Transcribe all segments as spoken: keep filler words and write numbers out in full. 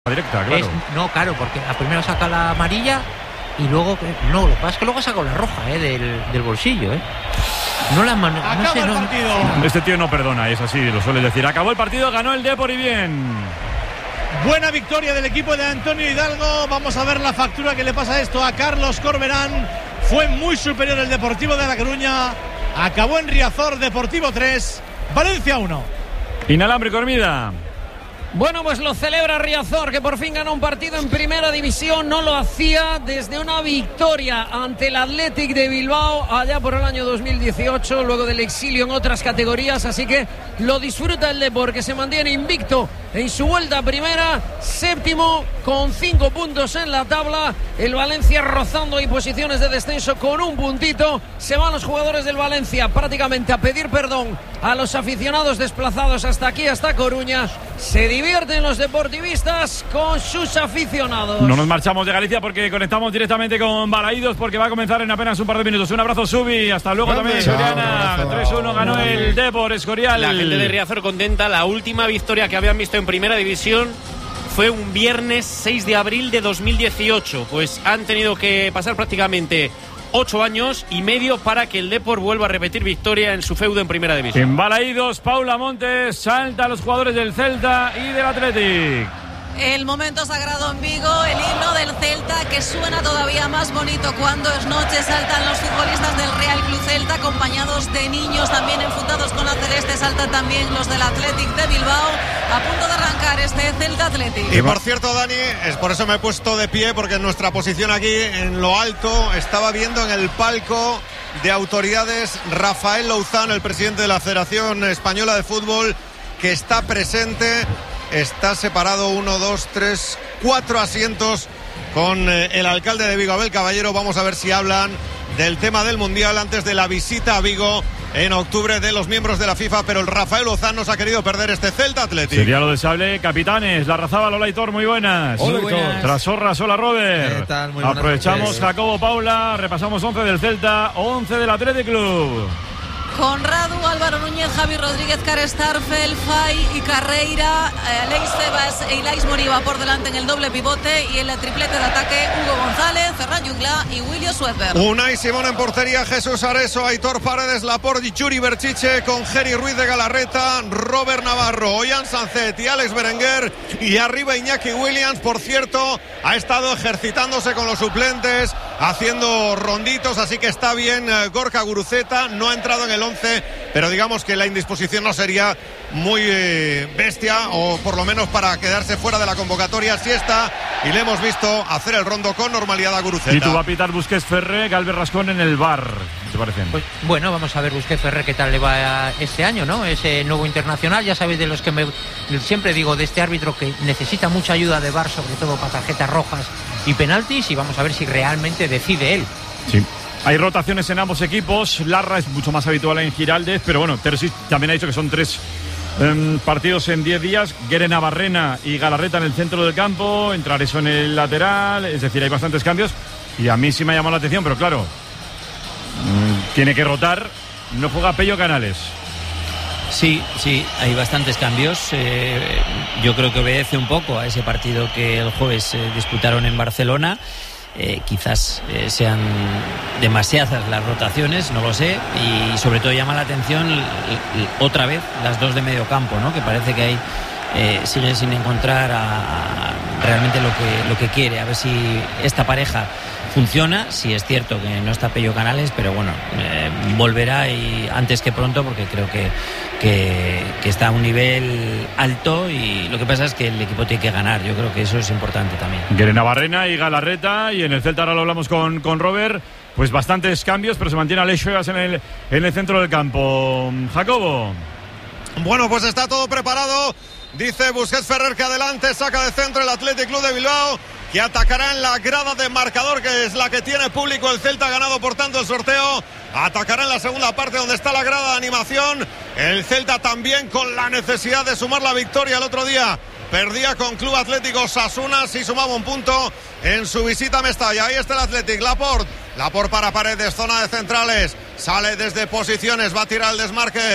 Directa, claro. Es, no, claro, porque a primero saca la amarilla y luego no, lo que pasa es que luego saca la roja, eh, del, del bolsillo, eh. No la mano, Acaba no sé, el no, partido. Este tío no perdona, es así, lo suele decir. Acabó el partido, ganó el Depor y bien. Buena victoria del equipo de Antonio Hidalgo. Vamos a ver la factura que le pasa esto a Carlos Corberán. Fue muy superior el Deportivo de La Coruña. Acabó en Riazor, Deportivo tres, Valencia uno. Inalámbrico, Hermida. Bueno, pues lo celebra Riazor, que por fin ganó un partido en primera división. No lo hacía desde una victoria ante el Athletic de Bilbao allá por el año dos mil dieciocho, luego del exilio en otras categorías. Así que lo disfruta el Depor, que se mantiene invicto en su vuelta a primera, séptimo con cinco puntos en la tabla. El Valencia rozando ahí posiciones de descenso con un puntito. Se van los jugadores del Valencia prácticamente a pedir perdón a los aficionados desplazados hasta aquí, hasta Coruña. Se divierten los deportivistas con sus aficionados. No nos marchamos de Galicia porque conectamos directamente con Balaídos, porque va a comenzar en apenas un par de minutos. Un abrazo, Subi, hasta luego. Grande. También Soriana. tres uno ganó el Depor, Escorial. La gente de Riazor contenta. La última victoria que habían visto en primera división fue un viernes seis de abril de dos mil dieciocho. Pues han tenido que pasar prácticamente ocho años y medio para que el Depor vuelva a repetir victoria en su feudo en primera división. En Balaídos, Paula Montes salta a los jugadores del Celta y del Athletic. El momento sagrado en Vigo, el himno del Celta, que suena todavía más bonito cuando es noche. Saltan los futbolistas del Real Club Celta, acompañados de niños también enfundados con la celeste. Saltan también los del Athletic de Bilbao, a punto de arrancar este Celta Athletic. Y por cierto, Dani, es por eso me he puesto de pie, porque en nuestra posición aquí en lo alto estaba viendo en el palco de autoridades Rafael Louzán, el presidente de la Federación Española de Fútbol, que está presente. Está separado uno, dos, tres, cuatro asientos con eh, el alcalde de Vigo, Abel Caballero. Vamos a ver si hablan del tema del Mundial antes de la visita a Vigo en octubre de los miembros de la FIFA, pero el Rafael Louzán nos ha querido perder este Celta Athletic. Sería lo deseable. Capitanes, la Razaba, Lola Hitor, muy buenas. Hola, buenas. Trasorras, hola Robert. ¿Qué tal? Muy buenas. Aprovechamos noches. Jacobo, Paula, repasamos once del Celta, once del Athletic Club. Conrado, Álvaro Núñez, Javi Rodríguez, Kare Starfel, Fay y Carreira, eh, Leis Febas e Ilais Moriba por delante en el doble pivote, y en el triplete de ataque Hugo González, Ferran Jungla y William Sueper. Unai Simón en portería, Jesús Areso, Aitor Paredes, Laporte y Churi Berchiche, con Geri Ruiz de Galarreta, Robert Navarro, Ollán Sancet y Alex Berenguer, y arriba Iñaki Williams. Por cierto, ha estado ejercitándose con los suplentes, haciendo ronditos, así que está bien. Gorka Guruceta no ha entrado en el once, pero digamos que la indisposición no sería muy eh, bestia, o por lo menos para quedarse fuera de la convocatoria. Sí está, y le hemos visto hacer el rondo con normalidad a Guruceta. Y tú va a pitar Busquets Ferré, Galvez Rascón en el bar. ¿Qué te parecen? Pues, bueno, vamos a ver Busquets Ferrer qué tal le va este año, ¿no? Ese nuevo internacional, ya sabéis de los que me siempre digo, de este árbitro que necesita mucha ayuda de V A R, sobre todo para tarjetas rojas y penaltis, y vamos a ver si realmente decide él. Sí. Hay rotaciones en ambos equipos. Larra es mucho más habitual en Giraldez, pero bueno, Terzic también ha dicho que son tres um, partidos en diez días. Guere Navarrena y Galarreta en el centro del campo, entrar eso en el lateral, es decir, hay bastantes cambios, y a mí sí me ha llamado la atención, pero claro, um, tiene que rotar. No juega Pello Canales. Sí, sí, hay bastantes cambios. Eh, yo creo que obedece un poco a ese partido que el jueves eh, disputaron en Barcelona. Eh, quizás eh, sean demasiadas las rotaciones, no lo sé, y sobre todo llama la atención l- l- otra vez las dos de medio campo, ¿no? Que parece que hay eh, siguen sin encontrar a, a realmente lo que lo que quiere. A ver si esta pareja funciona. Sí, es cierto que no está Pello Canales, pero bueno, eh, volverá y antes que pronto, porque creo que, que, que está a un nivel alto, y lo que pasa es que el equipo tiene que ganar. Yo creo que eso es importante también. Guere Navarrena y Galarreta, y en el Celta ahora lo hablamos con, con Robert, pues bastantes cambios, pero se mantiene Aleix Febas en el, en el centro del campo. Jacobo. Bueno, pues está todo preparado. Dice Busquets Ferrer que adelante, saca de centro el Athletic Club de Bilbao, que atacará en la grada de marcador, que es la que tiene público. El Celta ha ganado por tanto el sorteo. Atacará en la segunda parte donde está la grada de animación. El Celta también con la necesidad de sumar la victoria. El otro día perdía con Club Atlético Osasuna, sí sumaba un punto en su visita a Mestalla. Ahí está el Athletic, Laporte. Laporte para Paredes, zona de centrales. Sale desde posiciones, va a tirar el desmarque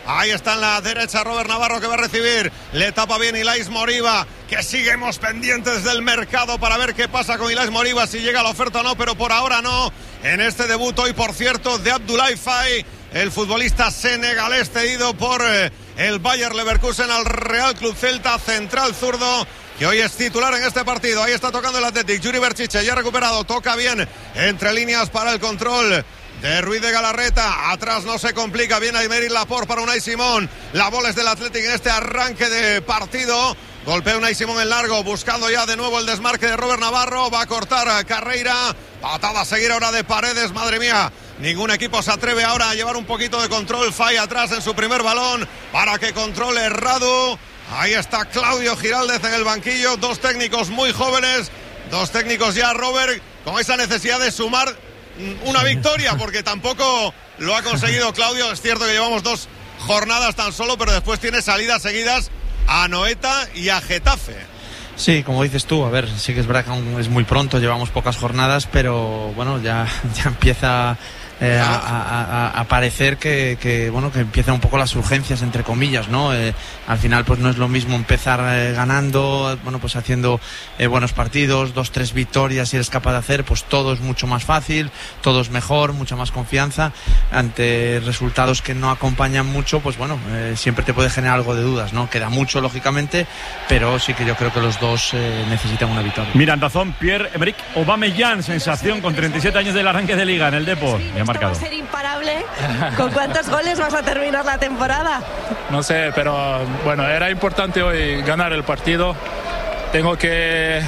Ahí está en la derecha Robert Navarro, que va a recibir. Le tapa bien Ilais Moriba, que seguimos pendientes del mercado para ver qué pasa con Ilais Moriba, si llega la oferta o no, pero por ahora no. En este debut hoy, por cierto, de Abdoulaye Faye, el futbolista senegalés cedido por eh, el Bayer Leverkusen al Real Club Celta, central zurdo, que hoy es titular en este partido. Ahí está tocando el Athletic. Yuri Berchiche ya recuperado, toca bien entre líneas para el control de Ruiz de Galarreta. Atrás no se complica, bien Aymeric Laporte para Unai Simón. La bola es del Athletic en este arranque de partido. Golpea Unai Simón en largo, buscando ya de nuevo el desmarque de Robert Navarro. Va a cortar a Carreira. Patada a seguir ahora de Paredes, madre mía. Ningún equipo se atreve ahora a llevar un poquito de control. Faye atrás en su primer balón para que controle Radu. Ahí está Claudio Giraldez en el banquillo. Dos técnicos muy jóvenes. Dos técnicos ya, Robert, con esa necesidad de sumar una victoria, porque tampoco lo ha conseguido Claudio. Es cierto que llevamos dos jornadas tan solo, pero después tiene salidas seguidas a Anoeta y a Getafe. Sí, como dices tú, a ver, sí que es verdad que aún es muy pronto, llevamos pocas jornadas, pero bueno, ya, ya empieza eh, a, a, a, a parecer que, que bueno, que empiezan un poco las urgencias, entre comillas, ¿no? Eh, al final pues no es lo mismo empezar eh, ganando, bueno, pues haciendo eh, buenos partidos, dos, tres victorias si eres capaz de hacer, pues todo es mucho más fácil, todo es mejor, mucha más confianza. Ante resultados que no acompañan mucho, pues bueno, eh, siempre te puede generar algo de dudas, ¿no? Queda mucho, lógicamente, pero sí que yo creo que los dos eh, necesitan una victoria. Mira, en razón, Pierre-Emerick Aubameyang, sensación con treinta y siete años del arranque de Liga en el Depor. Sí, marcado. Va a ser imparable. ¿Con cuántos goles vas a terminar la temporada? No sé, pero bueno, era importante hoy ganar el partido. Tengo que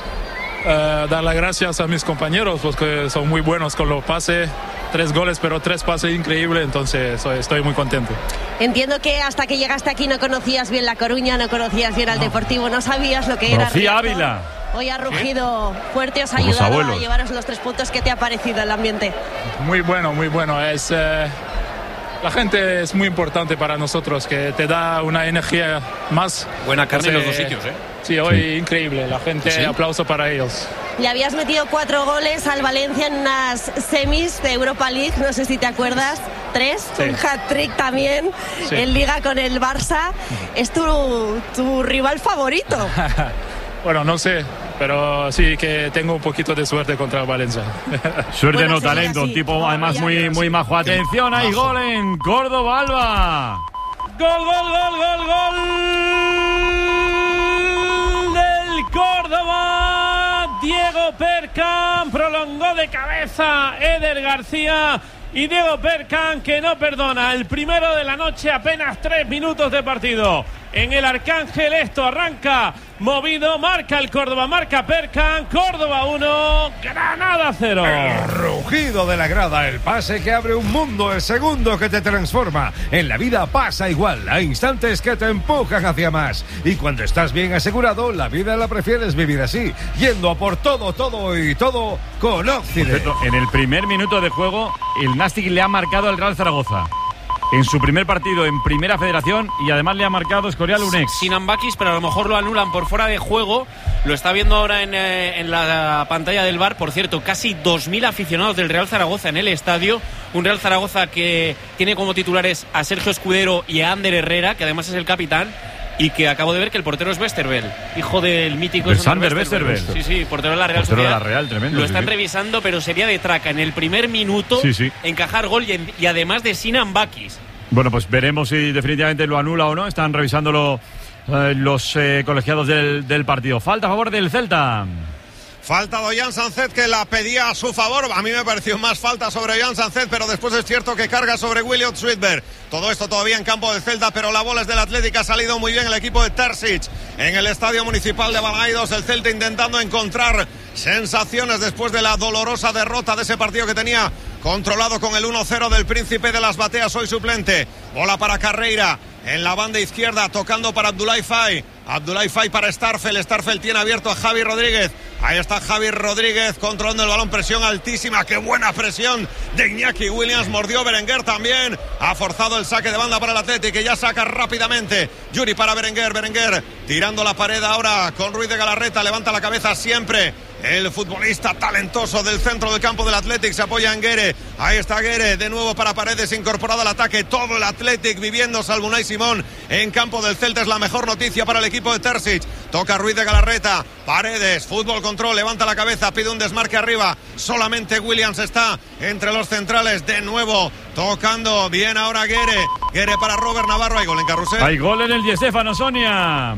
uh, dar las gracias a mis compañeros porque son muy buenos con los pases. Tres goles, pero tres pases increíbles, entonces estoy muy contento. Entiendo que hasta que llegaste aquí no conocías bien La Coruña, no conocías bien al no. Deportivo, no sabías lo que era. Rocía Ávila. Hoy ha rugido ¿Eh? fuerte, os ha ayudado a llevaros los tres puntos. ¿Qué te ha parecido el ambiente? Muy bueno, muy bueno. Es, eh, la gente es muy importante para nosotros, que te da una energía más. Buena carne Entonces, en los dos sitios, ¿eh? Sí, hoy sí. Increíble. La gente, ¿Sí? aplauso para ellos. Le habías metido cuatro goles al Valencia en unas semis de Europa League, no sé si te acuerdas. Tres, sí. Un hat-trick también sí. en Liga con el Barça. Es tu, tu rival favorito. Bueno, no sé, pero sí que tengo un poquito de suerte contra el Valencia. Suerte bueno, no talento, un tipo además muy, muy majo. Atención, hay gol en Córdoba, Alba. Gol, gol, gol, gol, gol del Córdoba. Diego Percan prolongó de cabeza Eder García. Y Diego Percan, que no perdona, el primero de la noche, apenas tres minutos de partido. En el Arcángel esto arranca movido, marca el Córdoba, marca Percan, Córdoba uno, Granada cero. El rugido de la grada, el pase que abre un mundo, el segundo que te transforma. En la vida pasa igual, hay instantes que te empujan hacia más. Y cuando estás bien asegurado, la vida la prefieres vivir así, yendo a por todo, todo y todo con Occident. En el primer minuto de juego, el Nastic le ha marcado al Real Zaragoza. En su primer partido en Primera Federación, y además le ha marcado Escorial un ex. Sin Ambakis, pero a lo mejor lo anulan por fuera de juego. Lo está viendo ahora en, eh, en la pantalla del V A R. Por cierto, casi dos mil aficionados del Real Zaragoza en el estadio. Un Real Zaragoza que tiene como titulares a Sergio Escudero y a Ander Herrera, que además es el capitán. Y que acabo de ver que el portero es Westerveld, hijo del mítico Sander Westerveld. Sí, sí, portero de la Real Sociedad. De la Real, tremendo. Lo están sí, sí. revisando, pero sería de traca en el primer minuto sí, sí. encajar gol y, en, y además de Sinan Bakis. Bueno, pues veremos si definitivamente lo anula o no. Están revisándolo eh, los eh, colegiados del, del partido. Falta a favor del Celta. Falta de Ollán Sánchez, que la pedía a su favor. A mí me pareció más falta sobre Ollán Sánchez, pero después es cierto que carga sobre Williot Sweetberg. Todo esto todavía en campo del Celta, pero la bola es del Atlético. Ha salido muy bien el equipo de Terzic en el Estadio Municipal de Balaidos. El Celta intentando encontrar sensaciones después de la dolorosa derrota de ese partido que tenía controlado con el uno cero del Príncipe de las Bateas, hoy suplente. Bola para Carreira en la banda izquierda, tocando para Abdoulaye Faye. Abdoulaye Faye para Starfel. Starfel tiene abierto a Javi Rodríguez. Ahí está Javi Rodríguez controlando el balón. Presión altísima. Qué buena presión de Iñaki Williams. Mordió Berenguer también. Ha forzado el saque de banda para el Athletic, que ya saca rápidamente. Yuri para Berenguer. Berenguer tirando la pared ahora con Ruiz de Galarreta. Levanta la cabeza siempre el futbolista talentoso del centro del campo del Athletic. Se apoya en Guerre. Ahí está Guerre, de nuevo para Paredes, incorporado al ataque. Todo el Athletic viviendo, salvo Unai Simón en campo del Celta. Es la mejor noticia para el equipo de Terzic. Toca Ruiz de Galarreta. Paredes, fútbol control, levanta la cabeza, pide un desmarque arriba. Solamente Williams está entre los centrales. De nuevo tocando bien ahora Guerre. Guerre para Robert Navarro. Hay gol en Carrusel. Hay gol en el Di Stéfano, Sonia.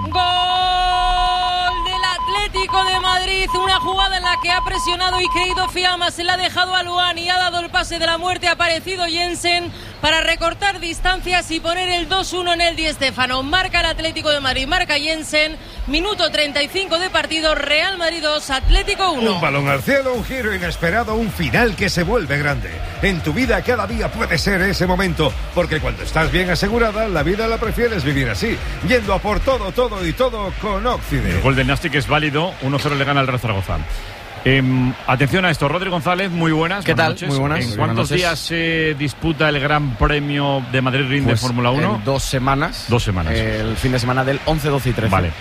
Gol del Atlético de Madrid. Una jugada en la que ha presionado Ikeiro Fiamma. Se la ha dejado a Luan y ha dado el pase de la muerte. Ha aparecido Jensen para recortar distancias y poner el dos uno en el Di Stéfano. Marca el Atlético de Madrid, marca Jensen. Minuto treinta y cinco de partido. Real Madrid dos, Atlético uno. Un balón al cielo, un giro inesperado, un final que se vuelve grande. En tu vida cada día puede ser ese momento, porque cuando estás bien asegurada, la vida la prefieres vivir así, yendo a por todo, todo y todo con Occident. El gol de Nastic es válido, uno cero le gana al Real Zaragoza. Eh, atención a esto, Rodri González, muy buenas. ¿Qué buenas tal? Noches. Muy buenas. ¿En Muy cuántos buenas días se disputa el Gran Premio de Madrid Ring Pues de Fórmula uno? En dos semanas. Dos semanas. Eh, el fin de semana del once, doce y trece. Vale.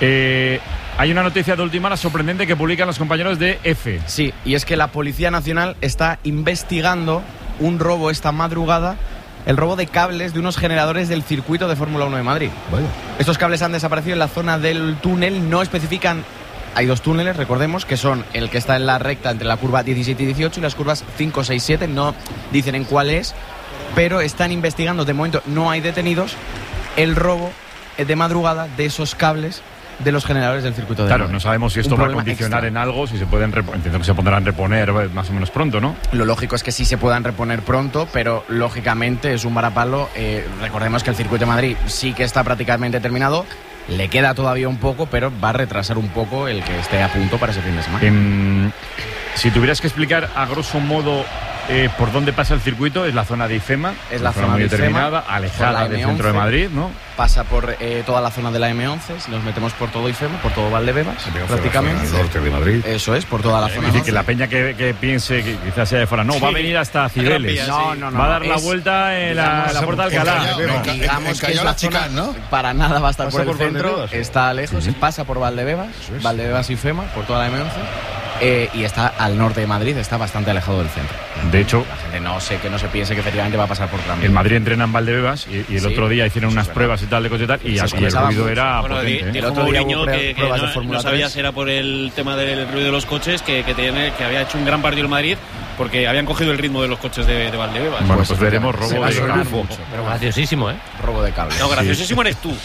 Eh, hay una noticia de última hora sorprendente que publican los compañeros de F. Sí, y es que la Policía Nacional está investigando un robo esta madrugada, el robo de cables de unos generadores del circuito de Fórmula uno de Madrid. Vaya. Estos cables han desaparecido en la zona del túnel, no especifican. Hay dos túneles, recordemos, que son el que está en la recta entre la curva diecisiete y dieciocho y las curvas cinco, seis, siete. No dicen en cuál es, pero están investigando. De momento no hay detenidos. El robo de madrugada de esos cables de los generadores del circuito de Claro, Madrid. no sabemos si esto Un va a problema condicionar extra. en algo, si se pueden repo- entiendo que se pondrán a reponer eh, más o menos pronto, ¿no? Lo lógico es que sí se puedan reponer pronto, pero lógicamente es un varapalo. Eh, recordemos que el circuito de Madrid sí que está prácticamente terminado. Le queda todavía un poco, pero va a retrasar un poco el que esté a punto para ese fin de semana. En, si tuvieras que explicar a grosso modo eh, por dónde pasa el circuito, es la zona de IFEMA. Es la zona muy de IFEMA, determinada, por la alejada M del once. centro de Madrid, ¿no? Pasa por eh, toda la zona de la M once, si nos metemos por todo IFEMA, por todo Valdebebas, prácticamente. El norte de Madrid. Eso es, por toda la Es zona decir, norte. que la peña que, que piense que quizás sea de fuera, no, Sí. va a venir hasta Cibeles. No, no, no. Va a dar la es- vuelta en la, digamos, la puerta de Alcalá. Digamos, digamos que es la zona, para nada va a estar Pasa por el por centro, Valdebebas, ¿eh? está lejos, Sí. pasa por Valdebebas, es. Valdebebas y FEMA, por toda la M once, eh, y está al norte de Madrid, está bastante alejado del centro. De hecho, La gente no sé que no se piense que efectivamente va a pasar por Tramvía. en Madrid entrenan Valdebebas y, y el Sí, otro día hicieron eso unas es pruebas y tal de cosas y tal, y, Se y el escuchaba ruido mucho. era Bueno, di- potente. ¿eh? dijo El otro día Mourinho hubo pre- que, que pruebas de no, Fórmula no sabía tres. si era por el tema del ruido de los coches, que, que, tiene, que había hecho un gran partido el Madrid, porque habían cogido el ritmo de los coches de, de Valdebebas. Bueno, pues, Pues veremos se robo va a de sonar campo. mucho. Pero graciosísimo, ¿eh? Robo de cable. No, graciosísimo eres tú.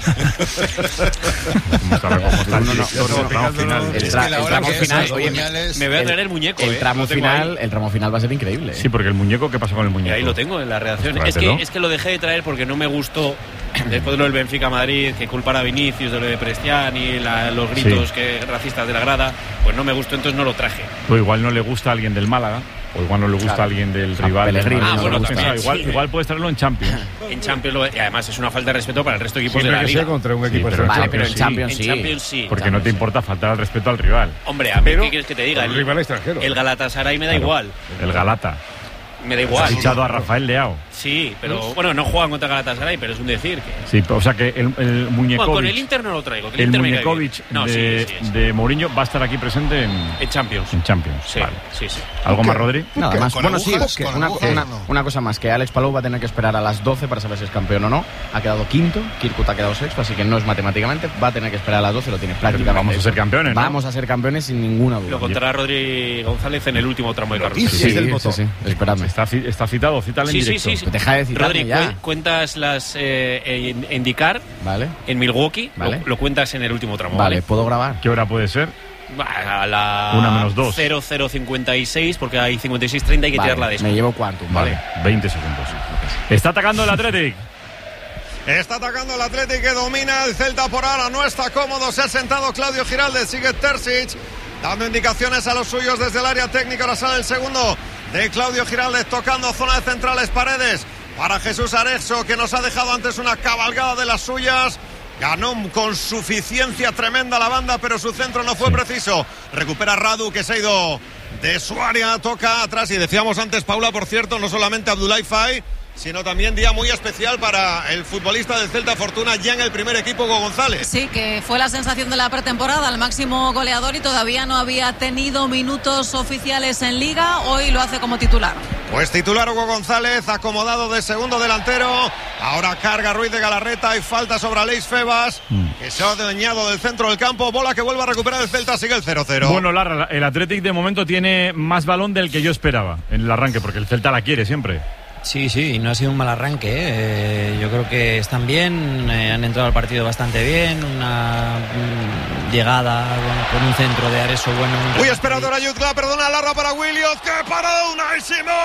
¿Cómo está, cómo está el No, no, no, sitio? no, no, Tramo no, final. El, Es tra- que la el hora tramo que es, final, los oye, puñales- Me voy a el- traer el muñeco. el eh, tramo lo tengo final, ahí. el tramo final va a ser increíble. Sí, porque el muñeco, ¿qué pasa con el Y muñeco? ahí lo tengo en la redacción. Pues Es que, tráetelo. es que lo dejé de traer porque no me gustó. Después de lo del Benfica Madrid, que culpara a Vinicius, de lo de Prestiani, la, los gritos Sí. que racistas de la grada, pues no me gustó, entonces no lo traje. O igual no le gusta a alguien del Málaga, o igual no le gusta Claro. a alguien del A rival. del Pellegrini, Madrid, ah, no bueno, lo gusta. también, igual, sí. igual puedes traerlo en Champions. En Champions, lo- y además es una falta de respeto para el resto de equipos Siempre de la que sea liga. contra un Sí, equipo pero en Vale, extranjero. pero en sí. Champions En sí. Champions sí. Porque no te importa faltar al respeto al rival. Hombre, a mí, Pero ¿qué quieres que te diga? un El, rival extranjero. el Galatasaray me da Claro. igual. El Galata. Me da Ha igual. fichado a Rafael Leao. Sí, pero bueno, no juegan contra Galatasaray, pero es un decir que. Sí, o sea que el, el Bueno, con el Muñekovic, Inter no lo traigo. que El, el Inter me cae bien. Muñekovic No, sí, de, sí, sí. de Mourinho va a estar aquí presente en, En Champions. en Champions. Sí, Vale. sí, sí. ¿Algo más, Rodri? Nada más. ¿Con Bueno, sí, agujas? que ¿Con una, agujas? una- No. una cosa más, que Alex Palou va a tener que esperar a las doce para saber si es campeón o no. Ha quedado quinto, Kirkut ha quedado sexto, así que no es matemáticamente. Va a tener que esperar a las doce, lo tiene prácticamente. Vamos a ser campeones, ¿no? Vamos a ser campeones sin ninguna duda. Lo contará Rodri González en el último tramo de carrusel. Sí, sí, sí, sí, esperadme. Está, ci- está citado, cítale en Sí, sí, directo. sí, sí. Deja de citarme Rodri, ya. cu- cuentas las eh, en, en Dakar, Vale, en Milwaukee, Vale. lo, lo cuentas en el último tramo. vale, ¿vale? ¿puedo grabar? ¿Qué hora puede ser? Va, a la Una menos dos. cero cero cincuenta y seis, porque hay cincuenta y seis treinta, hay que Vale, tirarla de eso. me llevo Quantum, Vale, ¿vale? veinte segundos. Está atacando el Athletic. Está atacando el Athletic, que domina el Celta por ahora. No está cómodo, se ha sentado Claudio Giraldes. Sigue Terzic dando indicaciones a los suyos desde el área técnica. Ahora sale el segundo de Claudio Giraldes, tocando zona de centrales, Paredes para Jesús Arezzo, que nos ha dejado antes una cabalgada de las suyas. Ganó con suficiencia tremenda la banda, pero su centro no fue Sí. preciso. Recupera Radu, que se ha ido de su área, toca atrás. Y decíamos antes, Paula, por cierto, no solamente Abdoulaye Faye, sino también día muy especial para el futbolista del Celta Fortuna, ya en el primer equipo, Hugo González. Sí, que fue la sensación de la pretemporada, el máximo goleador, y todavía no había tenido minutos oficiales en Liga. Hoy lo hace como titular. Pues titular Hugo González, acomodado de segundo delantero. Ahora carga Ruiz de Galarreta y falta sobre Aleix Febas, mm. que se ha adueñado del centro del campo. Bola que vuelve a recuperar el Celta, sigue el cero cero. Bueno, Lara, el Athletic de momento tiene más balón del que yo esperaba en el arranque, porque el Celta la quiere siempre. Sí, sí, no ha sido un mal arranque, ¿eh? Yo creo que están bien, eh, han entrado al partido bastante bien, una mm, llegada bueno, con un centro de Areso bueno. Muy esperado ahora Jutgla, perdona, Larra para Williams. ¡Qué parada de Unai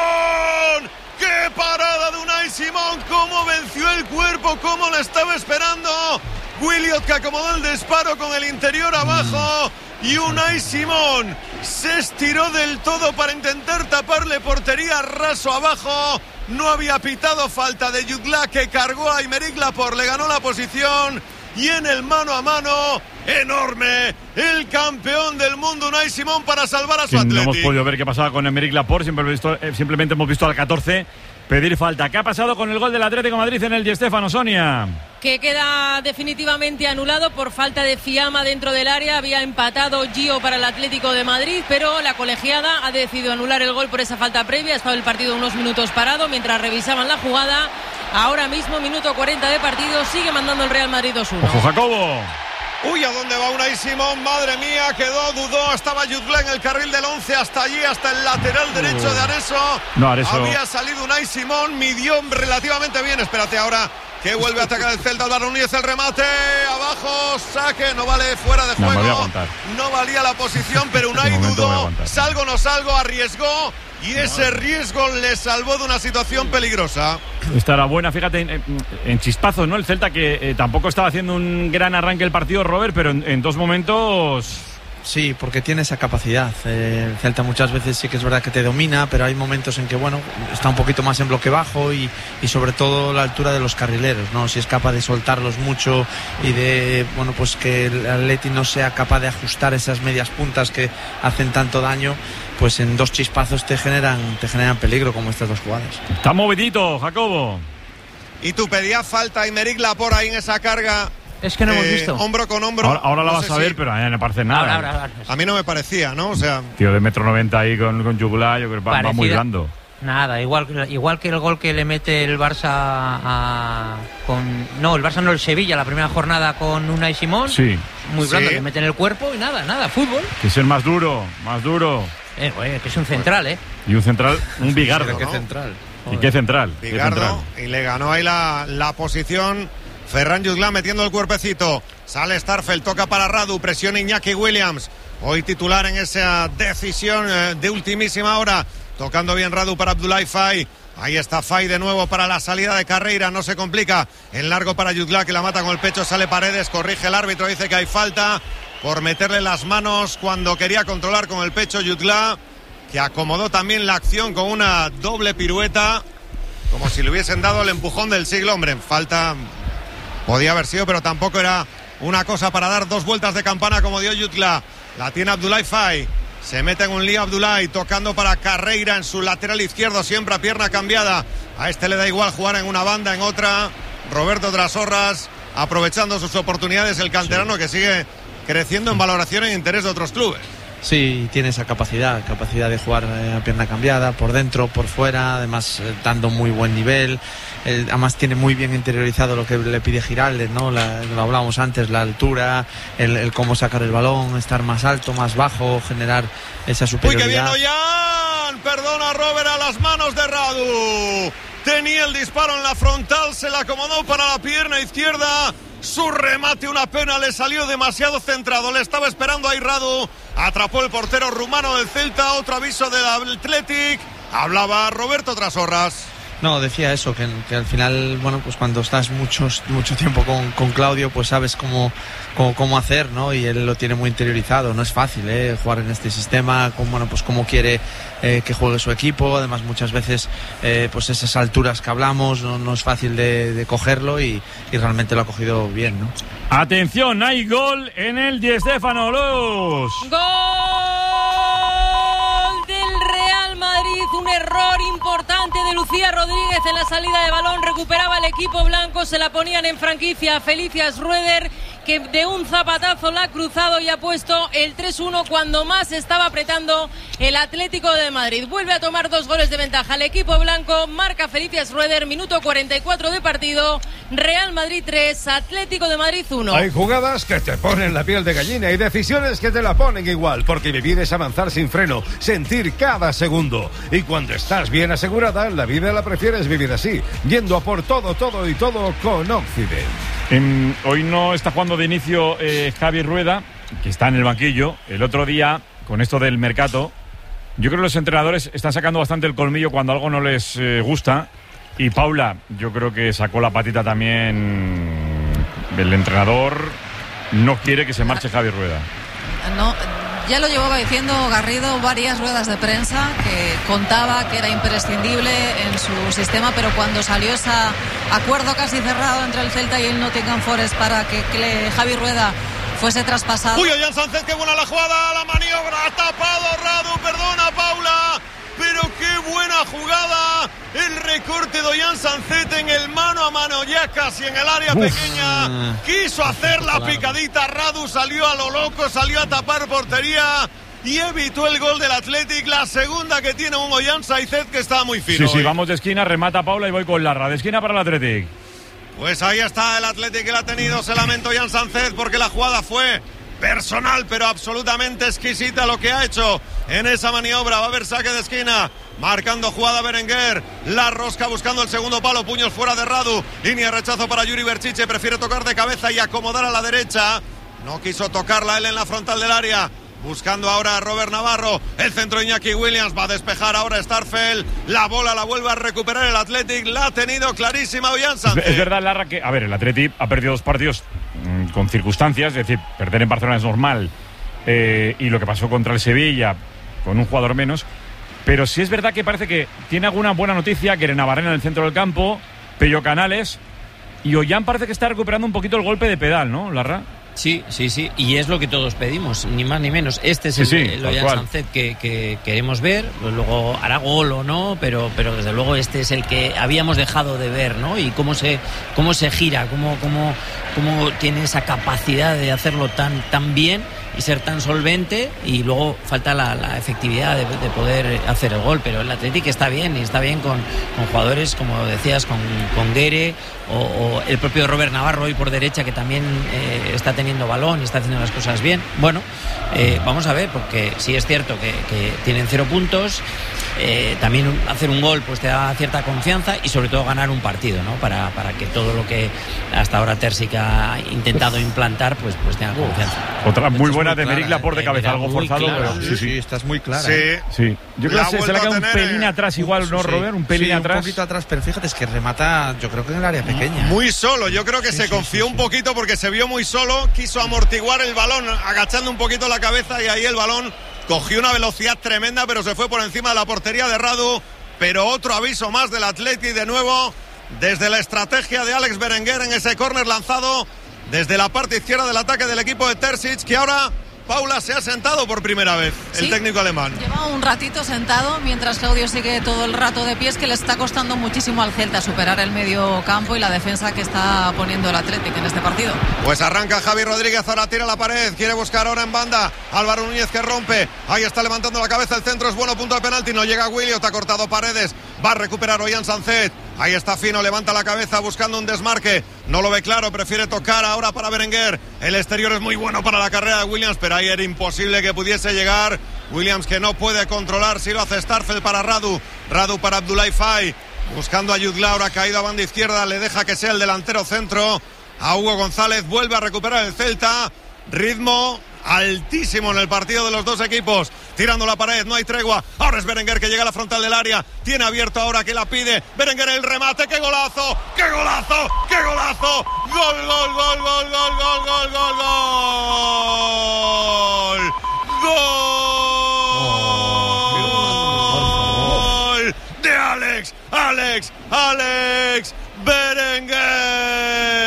Simón! ¡Qué parada de Unai Simón! ¡Cómo venció el cuerpo! ¡Cómo lo estaba esperando! Williams, que acomodó el disparo con el interior abajo. Mm. Y Unai Simón se estiró del todo para intentar taparle portería, raso abajo. No había pitado falta de Jutgla, que cargó a Aymeric Laporte, le ganó la posición. Y en el mano a mano, enorme, el campeón del mundo Unai Simón para salvar a su Athletic. No hemos podido ver qué pasaba con Aymeric Laporte, siempre visto, eh, simplemente hemos visto al catorce pedir falta. ¿Qué ha pasado con el gol del Atlético de Madrid en el Di Stéfano, Sonia? Que queda definitivamente anulado por falta de Fiamma dentro del área. Había empatado Gio para el Atlético de Madrid, pero la colegiada ha decidido anular el gol por esa falta previa. Ha estado el partido unos minutos parado mientras revisaban la jugada. Ahora mismo, minuto cuarenta de partido, sigue mandando el Real Madrid dos uno. Ojo, Jacobo. Uy, ¿a dónde va Unai Simón? Madre mía, quedó, dudó, estaba Jutgla en el carril del once, hasta allí, hasta el lateral derecho de Areso. No, Areso. Había salido Unai Simón, midió relativamente bien. Espérate ahora, que vuelve a atacar el Celta, Álvaro Núñez, el remate, abajo, saque, no vale, fuera de juego. No, no valía la posición, pero Unai este dudó, salgo, no salgo, arriesgó. Y ese riesgo le salvó de una situación peligrosa. Estará buena, fíjate, en, en chispazos, ¿no? El Celta que eh, tampoco estaba haciendo un gran arranque el partido, Robert, pero en, en dos momentos... Sí, porque tiene esa capacidad. Eh, el Celta muchas veces sí que es verdad que te domina, pero hay momentos en que, bueno, está un poquito más en bloque bajo y, y sobre todo la altura de los carrileros, ¿no? Si es capaz de soltarlos mucho y de, bueno, pues que el Atleti no sea capaz de ajustar esas medias puntas que hacen tanto daño, pues en dos chispazos te generan, te generan peligro, como estas dos jugadas. Está movidito, Jacobo. Y tú pedías falta a Aymeric Laporte ahí en esa carga. Es que no eh, hemos visto. Hombro con hombro. Ahora, ahora la no vas a ver, si... pero a mí no me parece nada. Ahora, ahora, ahora. A mí no me parecía, ¿no? O sea, tío de metro noventa ahí con, con Jutgla, yo creo que va, va muy blando. Nada, igual, igual que el gol que le mete el Barça a, con... No, el Barça no, el Sevilla, la primera jornada con Unai Simón. Sí. Muy blando, sí. Le mete en el cuerpo y nada, nada, fútbol. Que ser más duro, más duro. Eh, oye, que es un central, ¿eh? Y un central, un bigardo. ¿Qué ¿no? central? ¿Y qué central? Bigardo, ¿Qué central? y le ganó ahí la, la posición Ferran Jutgla metiendo el cuerpecito. Sale Starfelt, toca para Radu, presiona Iñaki Williams. Hoy titular en esa decisión eh, de ultimísima hora. Tocando bien Radu para Abdoulaye Faye. Ahí está Faye de nuevo para la salida de Carreira, no se complica. En largo para Jutgla, que la mata con el pecho, sale Paredes, corrige el árbitro, dice que hay falta por meterle las manos cuando quería controlar con el pecho Jutgla, que acomodó también la acción con una doble pirueta, como si le hubiesen dado el empujón del siglo. Hombre, falta podía haber sido, pero tampoco era una cosa para dar dos vueltas de campana como dio Jutgla. La tiene Abdoulaye Faye, se mete en un lío Abdoulaye, tocando para Carreira en su lateral izquierdo, siempre a pierna cambiada. A este le da igual jugar en una banda, en otra. Roberto Trasorras aprovechando sus oportunidades, el canterano sí, que sigue creciendo en valoración e interés de otros clubes. Sí, tiene esa capacidad, capacidad de jugar a pierna cambiada, por dentro, por fuera, además eh, dando muy buen nivel. Eh, además tiene muy bien interiorizado lo que le pide Giraldez, ¿no? La, lo hablábamos antes, la altura, el, el cómo sacar el balón, estar más alto, más bajo, generar esa superioridad. ¡Uy, qué bien, Ollán! Perdona, Robert, a las manos de Radu. Tenía el disparo en la frontal, se la acomodó para la pierna izquierda. Su remate, una pena, le salió demasiado centrado. Le estaba esperando ahí Radu. Atrapó el portero rumano del Celta. Otro aviso del Athletic. Hablaba Roberto Trasorras. No, decía eso, que, que al final, bueno, pues cuando estás muchos, mucho tiempo con, con Claudio, pues sabes cómo, cómo, cómo hacer, ¿no? Y él lo tiene muy interiorizado. No es fácil, ¿eh? Jugar en este sistema, con, bueno, pues cómo quiere eh, que juegue su equipo. Además, muchas veces, eh, pues esas alturas que hablamos, no, no es fácil de, de cogerlo y, y realmente lo ha cogido bien, ¿no? Atención, hay gol en el Di Stéfano, Luz. ¡Gol del Real Madrid! Un error importante de Lucía Rodríguez en la salida de balón. Recuperaba el equipo blanco, se la ponían en franquicia a Felicia Schroeder, que de un zapatazo la ha cruzado y ha puesto el tres uno cuando más estaba apretando el Atlético de Madrid. Vuelve a tomar dos goles de ventaja el equipo blanco, marca Felicia Schroeder, minuto cuarenta y cuatro de partido. Real Madrid tres, Atlético de Madrid uno. Hay jugadas que te ponen la piel de gallina y decisiones que te la ponen igual, porque vivir es avanzar sin freno, sentir cada segundo. Y cuando estás bien asegurada, la vida la prefieres vivir así, yendo a por todo, todo y todo con Occident. En, hoy no está jugando de inicio eh, Javi Rueda, que está en el banquillo. El otro día, con esto del mercado, yo creo que los entrenadores están sacando bastante el colmillo cuando algo no les eh, gusta. Y Paula, yo creo que sacó la patita también. El entrenador no quiere que se marche Javi Rueda. No, ya lo llevaba diciendo Garrido varias ruedas de prensa, que contaba que era imprescindible en su sistema, pero cuando salió ese acuerdo casi cerrado entre el Celta y el Nottingham Forest para que, que Javi Rueda fuese traspasado. Uy, Ollán Sánchez, qué buena la jugada, la maniobra, ha tapado Radu, perdona Paula, pero qué buena jugada, el recorte de Ollán Sánchez en el mano a mano, ya casi en el área Uf. pequeña, quiso hacer la claro. picadita, Radu salió a lo loco, salió a tapar portería y evitó el gol del Athletic, la segunda que tiene un Ollán Sánchez que está muy fino. Sí, sí, hoy. Vamos de esquina, remata Paula y voy con Larra, de esquina para el Athletic. Pues ahí está el Athletic que la ha tenido, se lamenta Ollán Sánchez porque la jugada fue personal, pero absolutamente exquisita lo que ha hecho en esa maniobra. Va a haber saque de esquina, marcando jugada Berenguer, la rosca buscando el segundo palo, puños fuera de Radu, línea de rechazo para Yuri Berchiche, prefiere tocar de cabeza y acomodar a la derecha, no quiso tocarla él en la frontal del área. Buscando ahora a Robert Navarro, el centro Iñaki Williams, va a despejar ahora Starfelt, la bola la vuelve a recuperar el Athletic, la ha tenido clarísima Ollán Sánchez. Es, es verdad, Larra, que, a ver, el Athletic ha perdido dos partidos mmm, con circunstancias, es decir, perder en Barcelona es normal, eh, y lo que pasó contra el Sevilla, con un jugador menos, pero sí es verdad que parece que tiene alguna buena noticia, que Navarrena en el centro del campo, Pello Canales, y Ollán parece que está recuperando un poquito el golpe de pedal, ¿no, Larra? Sí, sí, sí, y es lo que todos pedimos, ni más ni menos. Este es sí, el, sí, el Ollán Sánchez que, que queremos ver, luego hará gol o no, pero, pero desde luego este es el que habíamos dejado de ver, ¿no? Y cómo se, cómo se gira, cómo, cómo, cómo tiene esa capacidad de hacerlo tan, tan bien y ser tan solvente, y luego falta la, la efectividad de, de poder hacer el gol, pero el Athletic está bien, y está bien con, con jugadores, como decías, con, con Guere o, o el propio Robert Navarro hoy por derecha, que también eh, está teniendo balón y está haciendo las cosas bien. Bueno, eh, vamos a ver, porque sí es cierto que, que tienen cero puntos, eh, también hacer un gol pues te da cierta confianza y sobre todo ganar un partido, ¿no? Para, para que todo lo que hasta ahora Terzic ha intentado implantar pues, pues tenga confianza. Otra muy buena de Meric Laporte de cabeza, algo forzado, clara, pero sí, sí, sí, estás muy clara. Sí, ¿eh? sí. Yo creo que se, se le queda un pelín atrás igual, ¿no, sí, Robert? Un pelín sí, atrás. Un poquito atrás, pero fíjate, es que remata, yo creo que en el área pequeña. Muy solo, yo creo que sí, se confió sí, sí, un poquito porque se vio muy solo, quiso amortiguar el balón agachando un poquito la cabeza y ahí el balón cogió una velocidad tremenda, pero se fue por encima de la portería de Radu. Pero otro aviso más del Athletic de nuevo desde la estrategia de Alex Berenguer en ese córner lanzado desde la parte izquierda del ataque del equipo de Terzic, que ahora Paula se ha sentado por primera vez, el sí, técnico alemán. Lleva un ratito sentado mientras Claudio sigue todo el rato de pies, que le está costando muchísimo al Celta superar el medio campo y la defensa que está poniendo el Athletic en este partido. Pues arranca Javi Rodríguez, ahora tira la pared, quiere buscar ahora en banda Álvaro Núñez, que rompe, ahí está levantando la cabeza, el centro es bueno, punto de penalti, no llega Williot, ha cortado Paredes, va a recuperar Ollán Sánchez. Ahí está Fino, levanta la cabeza buscando un desmarque, no lo ve claro, prefiere tocar ahora para Berenguer, el exterior es muy bueno para la carrera de Williams, pero ahí era imposible que pudiese llegar, Williams que no puede controlar, si lo hace Starfelt para Radu, Radu para Abdoulaye Faye, buscando a Jude Laura, ha caído a banda izquierda, le deja que sea el delantero centro, a Hugo González, vuelve a recuperar el Celta, ritmo altísimo en el partido de los dos equipos, tirando la pared, no hay tregua, ahora es Berenguer que llega a la frontal del área, tiene abierto ahora que la pide, Berenguer el remate, ¡qué golazo! ¡Qué golazo! ¡Qué golazo! ¡Gol, gol, gol, gol, gol, gol, gol, gol, gol! ¡Gol! De Alex, Alex, Alex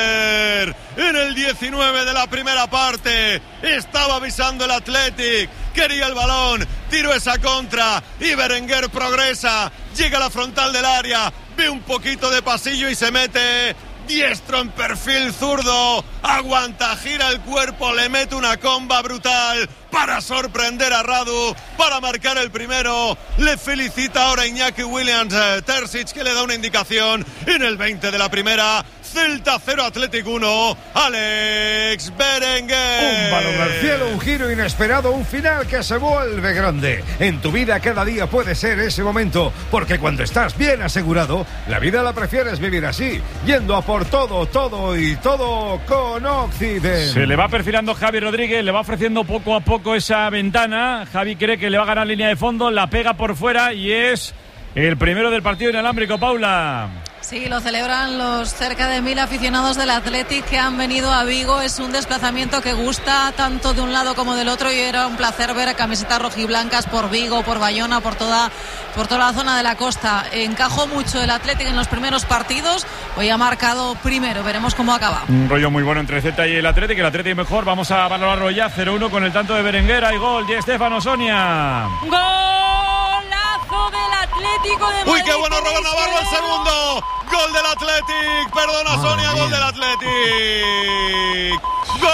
Berenguer. En el diecinueve de la primera parte estaba avisando el Athletic quería el balón, tiró esa contra y Berenguer progresa, llega a la frontal del área, ve un poquito de pasillo y se mete diestro en perfil zurdo, aguanta, gira el cuerpo, le mete una comba brutal para sorprender a Radu, para marcar el primero. Le felicita ahora Iñaki Williams eh, Terzic, que le da una indicación en el veinte de la primera. Celta cero, Athletic uno, Alex Berenguer. Un balón al cielo, un giro inesperado, un final que se vuelve grande. En tu vida cada día puede ser ese momento, porque cuando estás bien asegurado, la vida la prefieres vivir así, yendo a por todo, todo y todo con Occident. Se le va perfilando Javi Rodríguez, le va ofreciendo poco a poco esa ventana. Javi cree que le va a ganar línea de fondo, la pega por fuera y es el primero del partido inalámbrico, Paula. Sí, lo celebran los cerca de mil aficionados del Athletic que han venido a Vigo. Es un desplazamiento que gusta tanto de un lado como del otro y era un placer ver camisetas rojiblancas por Vigo, por Bayona, por toda, por toda la zona de la costa. Encajó mucho el Athletic en los primeros partidos. Hoy ha marcado primero, veremos cómo acaba. Un rollo muy bueno entre el Celta y el Athletic. El Athletic mejor, vamos a valorarlo ya. cero uno con el tanto de Berenguer. Hay gol, Di Stéfano, Sonia. Golazo del Atlético de Madrid. Uy, qué bueno, Robert Navarro el segundo. Gol del Athletic, perdona oh, Sonia, bien. Gol del Athletic. Gol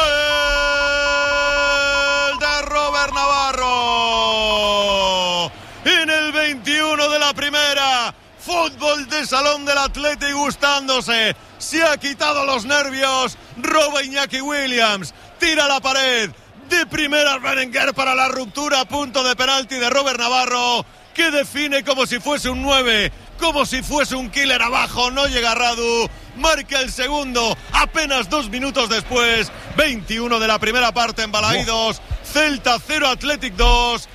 de Robert Navarro. En el veintiuno de la primera. Fútbol de salón del Athletic gustándose. Se ha quitado los nervios. Roba Iñaki Williams. Tira la pared. De primera Berenguer para la ruptura. Punto de penalti de Robert Navarro, que define como si fuese un nueve, como si fuese un killer abajo. No llega Radu, marca el segundo apenas dos minutos después. veintiuno de la primera parte en Balaídos. Celta cero, Athletic dos.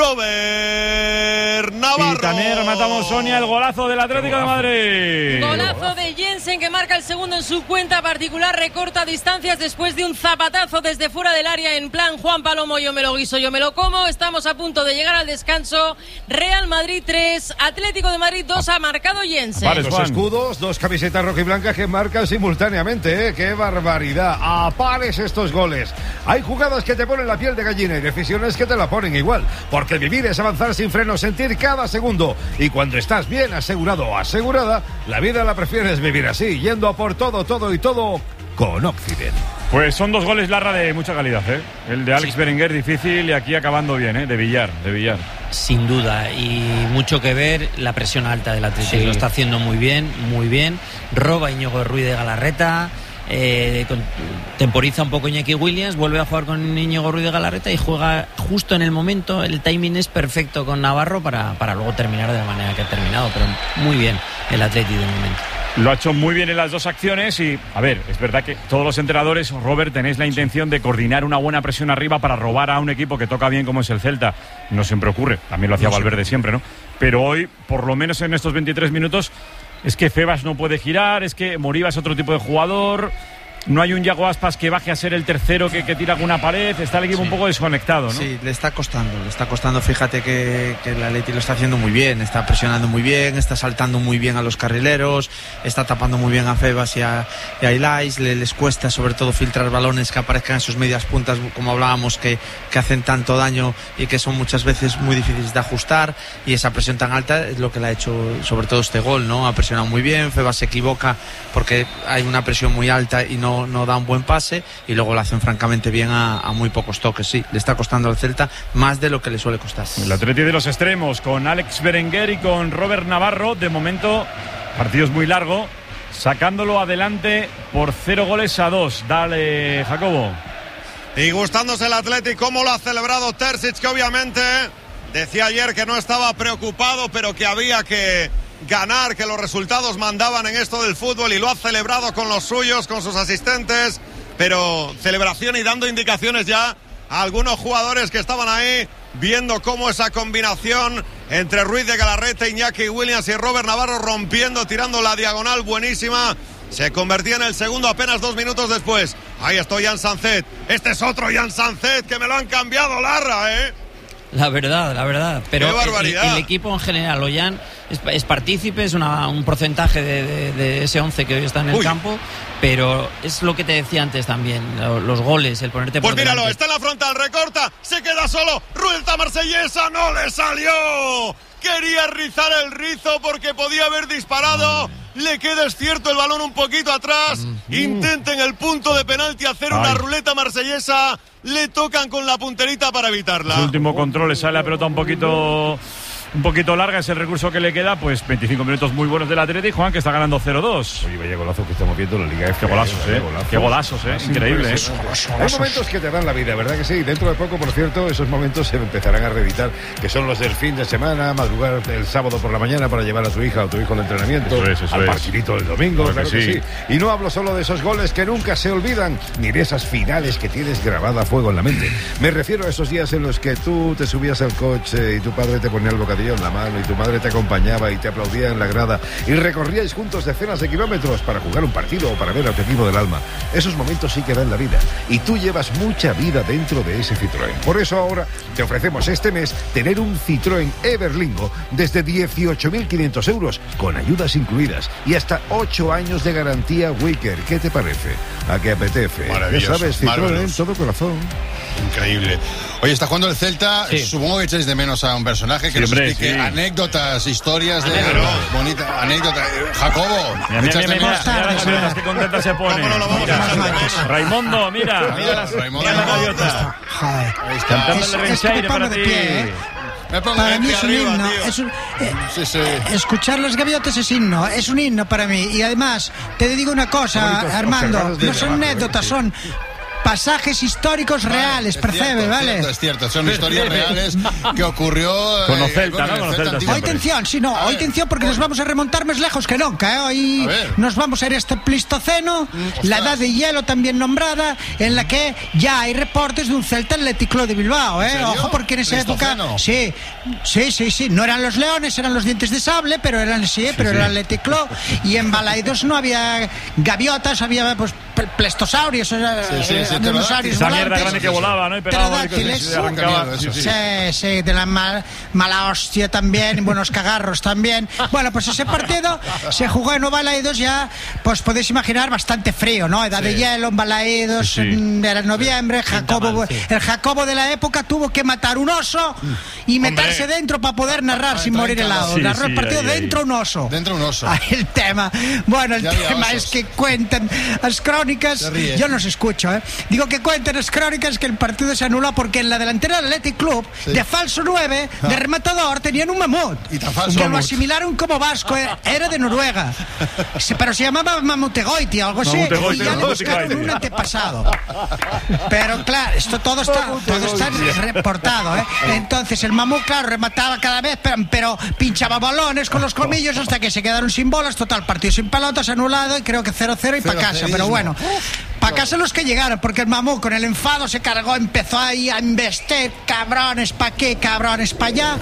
Robert Navarro. Y también rematamos, Sonia, el golazo del Atlético de Madrid. Golazo de Jensen, que marca el segundo en su cuenta particular, recorta distancias después de un zapatazo desde fuera del área en plan Juan Palomo, yo me lo guiso, yo me lo como. Estamos a punto de llegar al descanso. Real Madrid tres, Atlético de Madrid dos, ha marcado Jensen. Vale, dos escudos, dos camisetas rojiblancas que marcan simultáneamente, ¿eh? ¡Qué barbaridad! A pares estos goles. Hay jugadas que te ponen la piel de gallina y decisiones que te la ponen igual. Porque vivir es avanzar sin freno, sentir cada segundo. Y cuando estás bien asegurado o asegurada, la vida la prefieres vivir así, yendo a por todo, todo y todo con Occident. Pues son dos goles, Larra, de mucha calidad, ¿eh? El de Alex sí. Berenguer difícil y aquí acabando bien, ¿eh? De Villar, de Villar. Sin duda, y mucho que ver la presión alta del Atlético. Sí. Lo está haciendo muy bien, muy bien. Roba Íñigo Ruiz de Galarreta. Eh, con, temporiza un poco Iñaki Williams, vuelve a jugar con Íñigo Ruiz de Galarreta y juega justo en el momento. El timing es perfecto con Navarro para, para luego terminar de la manera que ha terminado, pero muy bien el Atleti de momento. Lo ha hecho muy bien en las dos acciones y, a ver, es verdad que todos los entrenadores, Robert, tenéis la intención de coordinar una buena presión arriba para robar a un equipo que toca bien como es el Celta. No siempre ocurre, también lo hacía no Valverde siempre, ¿no? Pero hoy, por lo menos en estos veintitrés minutos, es que Febas no puede girar, es que Moriba es otro tipo de jugador. No hay un Yago Aspas que baje a ser el tercero que, que tira alguna pared. Está el equipo sí. un poco desconectado, ¿no? Sí, le está costando, le está costando. Fíjate que, que el Atleti lo está haciendo muy bien. Está presionando muy bien, está saltando muy bien a los carrileros, está tapando muy bien a Febas y a, y a Ilais. Le, les cuesta sobre todo filtrar balones que aparezcan en sus medias puntas, como hablábamos, que, que hacen tanto daño y que son muchas veces muy difíciles de ajustar. Y esa presión tan alta es lo que le ha hecho sobre todo este gol, ¿no? Ha presionado muy bien, Febas se equivoca porque hay una presión muy alta y no no da un buen pase y luego lo hacen francamente bien a, a muy pocos toques. Sí, le está costando al Celta más de lo que le suele costar. El Atleti de los extremos con Alex Berenguer y con Robert Navarro, de momento partidos muy largo, sacándolo adelante por cero goles a dos. Dale, Jacobo. Y gustándose el Atleti, cómo lo ha celebrado Terzic, que obviamente decía ayer que no estaba preocupado, pero que había que ganar, que los resultados mandaban en esto del fútbol, y lo ha celebrado con los suyos, con sus asistentes, pero celebración y dando indicaciones ya a algunos jugadores que estaban ahí, viendo cómo esa combinación entre Ruiz de Galarreta, Iñaki Williams y Robert Navarro rompiendo, tirando la diagonal buenísima, se convertía en el segundo apenas dos minutos después. Ahí está Jan Sanzet, este es otro Jan Sanzet que me lo han cambiado, Larra, ¿eh? La verdad, la verdad. Pero ¡qué barbaridad! El, el equipo en general, Ollán es, es partícipe, es una, un porcentaje de, de, de ese once que hoy está en el Uy. campo, pero es lo que te decía antes también, los goles, el ponerte por Pues míralo, delante. está en la frontal, recorta, se queda solo, Ruelta marsellesa, no le salió. Quería rizar el rizo porque podía haber disparado. Le queda, es cierto, el balón un poquito atrás. Intenten el punto de penalti hacer Ay. una ruleta marsellesa. Le tocan con la punterita para evitarla. El último control, le sale la pelota un poquito un poquito larga, es el recurso que le queda. Pues veinticinco minutos muy buenos del Atlético, Juan, que está ganando cero dos. Oye, vaya golazo que estamos viendo en la Liga F. Qué golazos, eh. Golazo. Qué golazos, eh. Increíble, eh. Hay momentos que te dan la vida, ¿verdad que sí? Dentro de poco, por cierto, esos momentos se empezarán a reeditar, que son los del fin de semana, madrugar el sábado por la mañana para llevar a tu hija o tu hijo al entrenamiento, eso es, eso al es. partidito del domingo, claro, claro que, que sí. sí. Y no hablo solo de esos goles que nunca se olvidan, ni de esas finales que tienes grabada a fuego en la mente. Me refiero a esos días en los que tú te subías al coche y tu padre te ponía el bocadillo en la mano y tu madre te acompañaba y te aplaudía en la grada y recorríais juntos decenas de kilómetros para jugar un partido o para ver a tu equipo del alma. Esos momentos sí que dan la vida y tú llevas mucha vida dentro de ese Citroën. Por eso ahora te ofrecemos este mes tener un Citroën Everlingo desde dieciocho mil quinientos euros con ayudas incluidas y hasta ocho años de garantía Wicker. ¿Qué te parece? ¿A qué apetece? Ya sabes, Citroën, todo corazón. Increíble. Oye, está jugando el Celta. Sí. Supongo que echáis de menos a un personaje que sí, nos hombre, explique sí. anécdotas, historias de claro. bonita anécdota. Jacobo, mira, mira, mira, mira, mira las gaviotas, qué contenta se pone. Vámonos, vamos mira. Raimundo, mira, mira las, Raimundo, mira las gaviotas. Cantando el Renchaire para ti. Pie, ¿eh? Para mí es un arriba, himno, tío. es un, eh, sí, sí. escuchar los gaviotas es himno, es un himno para mí. Y además, te digo una cosa, Armando, no son anécdotas, son pasajes históricos vale, reales, percebe, cierto, ¿vale? Es cierto, es cierto, son historias reales que ocurrió... Con eh, Celta, ¿no? Con Celta. Hoy atención, sí, no, hoy atención porque nos vamos a remontar más lejos que nunca, ¿eh? Hoy nos vamos a ir a este Pleistoceno, mm, la edad de hielo también nombrada, en la que ya hay reportes de un Celta Athletic Club de Bilbao, ¿eh? Ojo, porque en esa época... Sí, sí, sí, sí, no eran los leones, eran los dientes de sable, pero eran, sí, pero sí, era el Athletic Club, y en Balaidos no había gaviotas, había, pues, plestosaurios, sí, sí, sí, dinosaurios esa mierda grande que volaba, ¿no? Y pterodáctiles, sí, arrancaba, sí, sí. sí, sí, de la mal, mala hostia también, buenos cagarros también. Bueno, pues ese partido se jugó en Balaidos ya, pues podéis imaginar, bastante frío, ¿no? Edad sí. de hielo en Balaidos, sí, sí. era en noviembre, Jacobo, mal, sí. el Jacobo de la época tuvo que matar un oso y meterse Hombre. dentro para poder narrar ah, sin morir helado. Sí, Narró sí, el partido ahí, dentro ahí. un oso. Dentro un oso. Ahí el tema. Bueno, el ya tema es que cuentan las crónicas, yo no os escucho, ¿eh? Digo que cuenten las crónicas que el partido se anuló porque en la delantera del Athletic Club, sí. de falso nueve, ah. de rematador, tenían un mamut. Y tan falso que mamut. lo asimilaron como vasco, era de Noruega. Pero se llamaba Mamutegoiti, algo así. Y ya le buscaron un antepasado. Pero claro, esto todo está, todo está reportado, ¿eh? Entonces el mamut, claro, remataba cada vez, pero, pero pinchaba balones con los colmillos hasta que se quedaron sin bolas. Total, partido sin pelotas, anulado y creo que cero cero y para casa. Pero bueno, para casa los que llegaron, porque el mamut con el enfado se cargó, empezó ahí a investir, cabrones pa' aquí, cabrones pa' allá,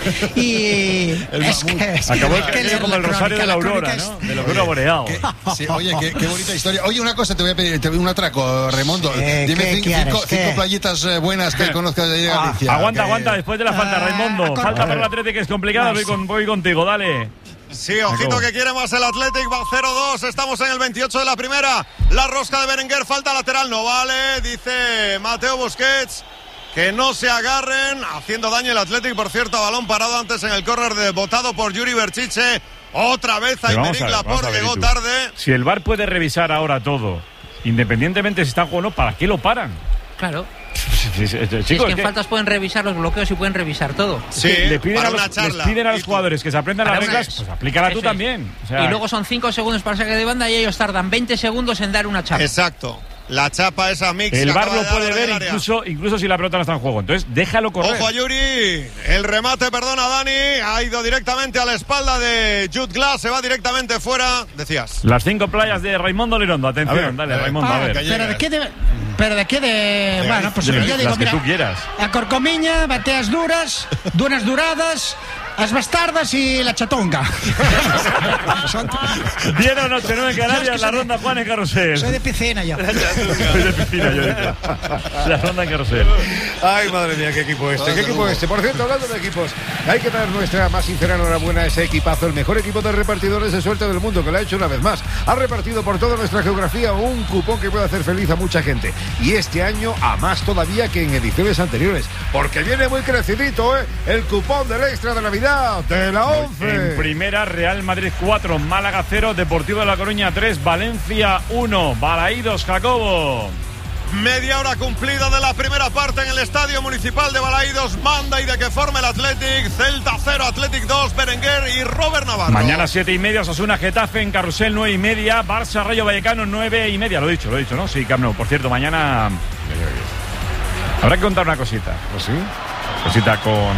y es que, acabó el que como el rosario de la aurora, ¿no? De la aurora boreal. Sí, oye, qué, qué bonita historia. Oye, una cosa, te voy a pedir, te voy a un atraco, Raimundo. Eh, Dime cinco, cinco, ¿qué? cinco playitas eh, buenas que conozcas de Galicia. Ah, aguanta, que... aguanta, después de la falta, Raimundo. Ah, falta para el Atlético, que es complicado, voy, con, voy contigo, dale. Sí, ojito que quiere más el Athletic, va cero dos, estamos en el veintiocho de la primera, la rosca de Berenguer, falta lateral, no vale, dice Mateo Busquets, que no se agarren, haciendo daño el Athletic, por cierto, balón parado antes en el córner de botado por Yuri Berchiche, otra vez Aymeric Laporte, llegó tarde. Si el V A R puede revisar ahora todo, independientemente si está jugando, ¿para qué lo paran? Claro. Sí, sí, sí, chicos, sí, es que en faltas pueden revisar los bloqueos y pueden revisar todo. Sí, le piden a los, les piden a los jugadores que se aprendan las reglas, pues aplícala tú también. O sea, y luego son cinco segundos para saque de banda y ellos tardan veinte segundos en dar una chapa. Exacto. La chapa esa mix. El V A R lo puede ver incluso, incluso si la pelota no está en juego. Entonces, déjalo correr. Ojo a Yuri. El remate, perdona, Dani. Ha ido directamente a la espalda de Jude Glass. Se va directamente fuera. Decías. Las cinco playas de Raimundo Lirondo. Atención, ver, dale, Raimundo, ah, a ver. Pero de qué de... Pero de qué de... Bueno, pues de, yo digo, las que mira, tú quieras. A Corcomiña, bateas duras, dunas duradas, Las bastardas y la chatonga. diez de la noche, nueve en Canarias, la ronda Juan en Carrusel. Soy de piscina yo. Soy de piscina yo. Digo. La ronda en Carrusel. Ay, madre mía, qué equipo este, qué equipo este. Por cierto, hablando de equipos, hay que dar nuestra más sincera enhorabuena a ese equipazo, el mejor equipo de repartidores de suerte del mundo, que lo ha hecho una vez más. Ha repartido por toda nuestra geografía un cupón que puede hacer feliz a mucha gente. Y este año a más todavía que en ediciones anteriores, porque viene muy crecidito, ¿eh? El cupón del extra de Navidad de la once. En primera, Real Madrid cuatro, Málaga cero, Deportivo de La Coruña tres, Valencia uno, Balaídos, Jacobo. Media hora cumplida de la primera parte en el Estadio Municipal de Balaídos. Manda y de qué forma el Athletic. Celta cero, Athletic dos, Berenguer y Robert Navarro. Mañana siete y media, Osasuna Getafe en Carrusel nueve y media, Barça Rayo Vallecano nueve y media. Lo he dicho, lo he dicho, ¿no? Sí, Camp Nou. Por cierto, mañana habrá que contar una cosita. ¿Oh, sí? Cosita con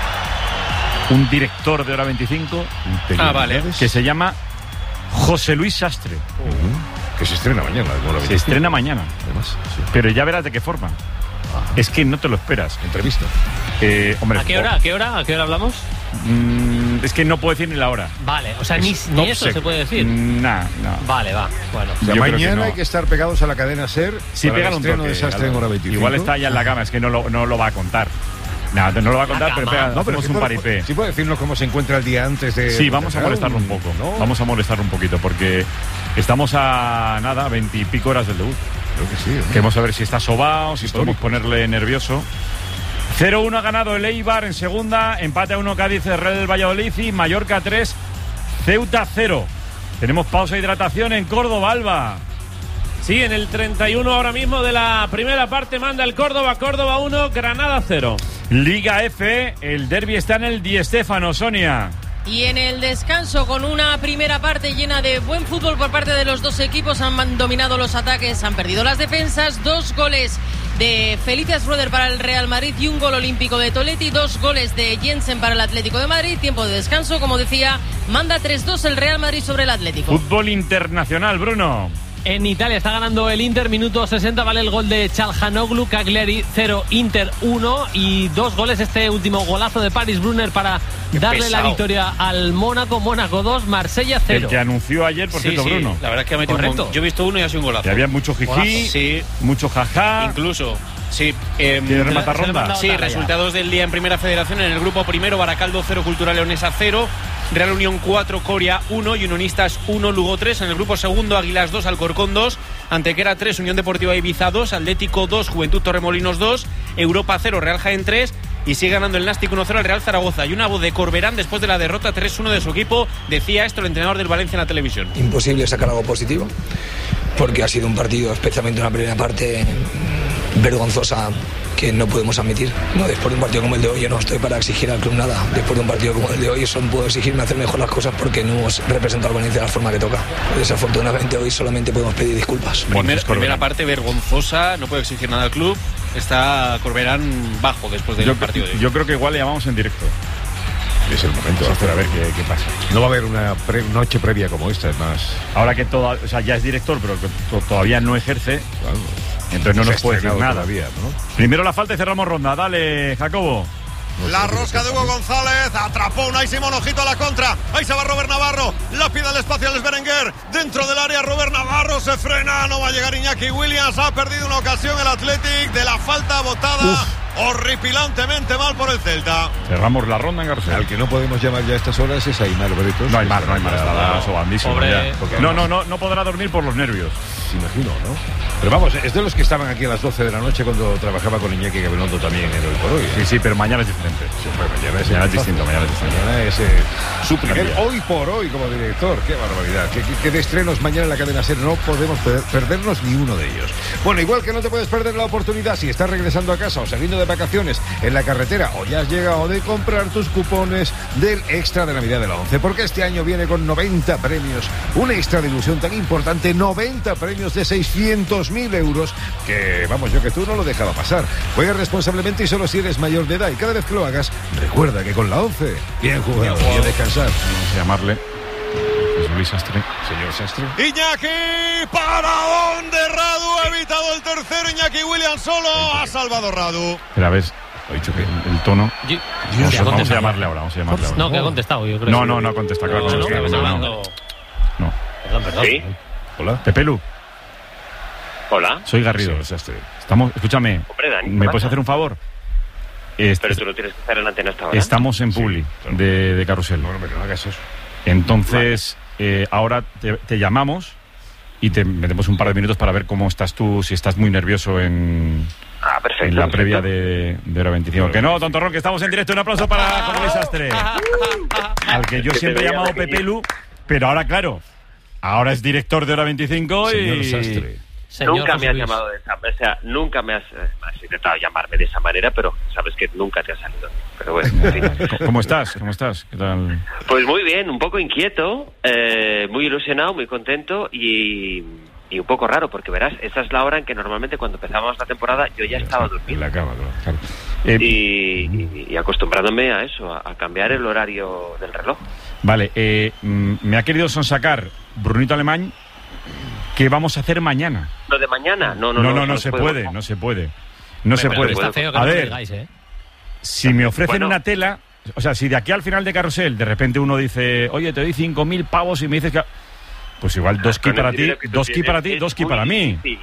un director de Hora veinticinco. Ah, vale. Que se llama José Luis Sastre. Uh-huh. Que se estrena mañana. Se estrena mañana. Además, sí. Pero ya verás de qué forma. Ah. Es que no te lo esperas. Entrevista. Eh, hombre, ¿A qué hora? ¿A qué hora? ¿A qué hora hablamos? Mm, es que no puedo decir ni la hora. Vale, o sea, ni, ni eso se puede decir. Nah, no. Vale, va. Bueno. O sea, mañana que no. Hay que estar pegados a la cadena SER. Sí, para pegan el un estreno toque, de Sastre en Hora veinticinco. Igual está ya en la cama, es que no lo, no lo va a contar. No, no lo va a contar, pero pega, no, pero sí un puede, paripé. Sí puede decirnos cómo se encuentra el día antes de... Sí, vamos a molestarlo un poco, ¿no? Vamos a molestarlo un poquito, porque estamos a, nada, veintipico horas del debut. Creo que sí. ¿no? Queremos saber si está sobao, si podemos ponerle nervioso. cero uno ha ganado el Eibar en segunda, empate a uno Cádiz, Real Valladolid y Mallorca tres, Ceuta cero. Tenemos pausa de hidratación en Córdoba, Alba. Sí, en el treinta y uno ahora mismo de la primera parte manda el Córdoba, Córdoba uno, Granada cero. Liga F, el derbi está en el Di Stéfano, Sonia. Y en el descanso, con una primera parte llena de buen fútbol por parte de los dos equipos, han dominado los ataques, han perdido las defensas, dos goles de Felipe Schroeder para el Real Madrid y un gol olímpico de Toletti, dos goles de Jensen para el Atlético de Madrid. Tiempo de descanso, como decía, manda tres dos el Real Madrid sobre el Atlético. Fútbol internacional, Bruno. En Italia está ganando el Inter, minuto sesenta, vale el gol de Çalhanoğlu, Cagliari cero, Inter uno y dos goles, este último golazo de Paris Brunner para Qué darle pesado. La victoria al Mónaco, Mónaco dos, Marsella cero. El que anunció ayer, por sí, cierto, sí, Bruno. La verdad es que ha metido Correcto. Un, yo he visto uno y ha sido un golazo. Y había mucho jiji, sí. mucho jajá. Incluso, sí. Eh, ¿Tiene remata ronda? Sí, resultados del día en Primera Federación. En el grupo primero, Baracaldo cero, Cultural Leonesa cero. Real Unión cuatro, Coria uno y Unionistas uno, Lugo tres. En el grupo segundo, Águilas dos, Alcorcón dos, Antequera tres, Unión Deportiva Ibiza dos, Atlético dos, Juventud Torremolinos dos, Europa cero, Real Jaén tres y sigue ganando el Nástic uno cero al Real Zaragoza. Y una voz de Corberán después de la derrota tres uno de su equipo. Decía esto el entrenador del Valencia en la televisión. Imposible sacar algo positivo porque ha sido un partido, especialmente una primera parte vergonzosa, que no podemos admitir. No, después de un partido como el de hoy, yo no estoy para exigir al club nada. Después de un partido como el de hoy, solo puedo exigirme hacer mejor las cosas porque no hemos representado al Valencia de la forma que toca. Desafortunadamente hoy solamente podemos pedir disculpas. Primer, primera parte vergonzosa, no puedo exigir nada al club. Está Corberán bajo después del yo, partido de hoy. Yo creo que igual le llamamos en directo. Es el momento de hacer a ver qué, qué pasa. No va a haber una pre noche previa como esta, es más. Ahora que todo, o sea, ya es director, pero que to todavía no ejerce. Claro. Entonces no, no nos puede decir nada. Todavía, ¿no? Primero la falta y cerramos ronda. Dale, Jacobo. La rosca de Hugo González, atrapó Unai Simón, ojito a la contra, ahí se va Robert Navarro, la pide el espacio al Berenguer, dentro del área Robert Navarro se frena, no va a llegar Iñaki Williams, ha perdido una ocasión el Athletic de la falta botada. Uf. Horripilantemente mal por el Celta. Cerramos la ronda en García. Al que no podemos llamar ya a estas horas es Aimar Britos. No hay más, no hay más. No, no, no, no podrá dormir por los nervios. Imagino, ¿no? Pero vamos, es de los que estaban aquí a las doce de la noche cuando trabajaba con Iñaki Gabilondo también en Hoy por Hoy. ¿eh? Sí, sí, pero mañana es diferente. Sí, pues mañana es, mañana es distinto, mañana es distinto. Mañana es eh, su primer Hoy por Hoy como director. Qué barbaridad. Que, que, que de estrenos mañana en la cadena SER no podemos perdernos ni uno de ellos. Bueno, igual que no te puedes perder la oportunidad si estás regresando a casa o saliendo de vacaciones en la carretera o ya has llegado de comprar tus cupones del extra de Navidad de la once, porque este año viene con noventa premios, una extra de ilusión tan importante, noventa premios de seiscientos mil euros, que vamos, yo que tú no lo dejaba pasar. Juega responsablemente y solo si eres mayor de edad, y cada vez que lo hagas, recuerda que con la once, bien jugado, y a descansar. Vamos a llamarle. Es Luis Sastre. Señor Sastre. Iñaki, ¿para dónde Radu? Ha evitado el tercero, Iñaki Williams solo, ha salvado Radu. Pero a ver, he dicho que el tono. Yo, Vamos, a, vamos a llamarle ahora, vamos a llamarle ahora. No, que ha contestado, yo creo. No, no, no ha contestado, claro. No, No, no, no, no, no, no. no. Perdón, perdón. ¿Sí? Hola. Pepelu. Hola. Soy Garrido. Estamos, escúchame, Hombre, Dani, ¿me ¿qué puedes pasa? hacer un favor? Este, Pero tú no tienes que estar en la antena hasta ahora. estamos en Publi de, de Carrusel. No, no, no hagas eso. Entonces, eh, ahora te, te llamamos y te metemos un par de minutos para ver cómo estás tú, si estás muy nervioso en, Ah, perfecto. en la perfecto. previa de, de Hora veinticinco. Que no, tontorrón, que estamos en directo. Un aplauso para José Luis Sastre, al que yo Que te siempre he veía llamado venir. Pepelu, pero ahora, claro, ahora es director de Hora veinticinco Señor y... Sastre. Señor Nunca José me has Luis. llamado de esa manera, o sea, nunca me has, eh, has intentado llamarme de esa manera, pero sabes que nunca te ha salido. Pero bueno, en fin. ¿Cómo estás? ¿Cómo estás? ¿Qué tal? Pues muy bien, un poco inquieto, eh, muy ilusionado, muy contento y, y un poco raro, porque verás, esa es la hora en que normalmente cuando empezábamos la temporada yo ya estaba durmiendo. En la cama, claro. Eh, Y, y- y acostumbrándome a eso, a, a cambiar el horario del reloj. Vale, eh, mm, me ha querido sonsacar Brunito Alemán. ¿Qué vamos a hacer mañana? Lo de mañana, no, no, No, no, no, no eso se puede puede, pasar. no se puede. No se Pero puede. está feo que A no me ver, digáis, ¿eh? si me ofrecen Bueno. una tela, o sea, si de aquí al final de Carrusel de repente uno dice, oye, te doy cinco mil pavos y me dices que... Pues igual dos ki Con el para ti, dinero que tú dos ki tienes, para ti, es dos ki muy para mí. difícil.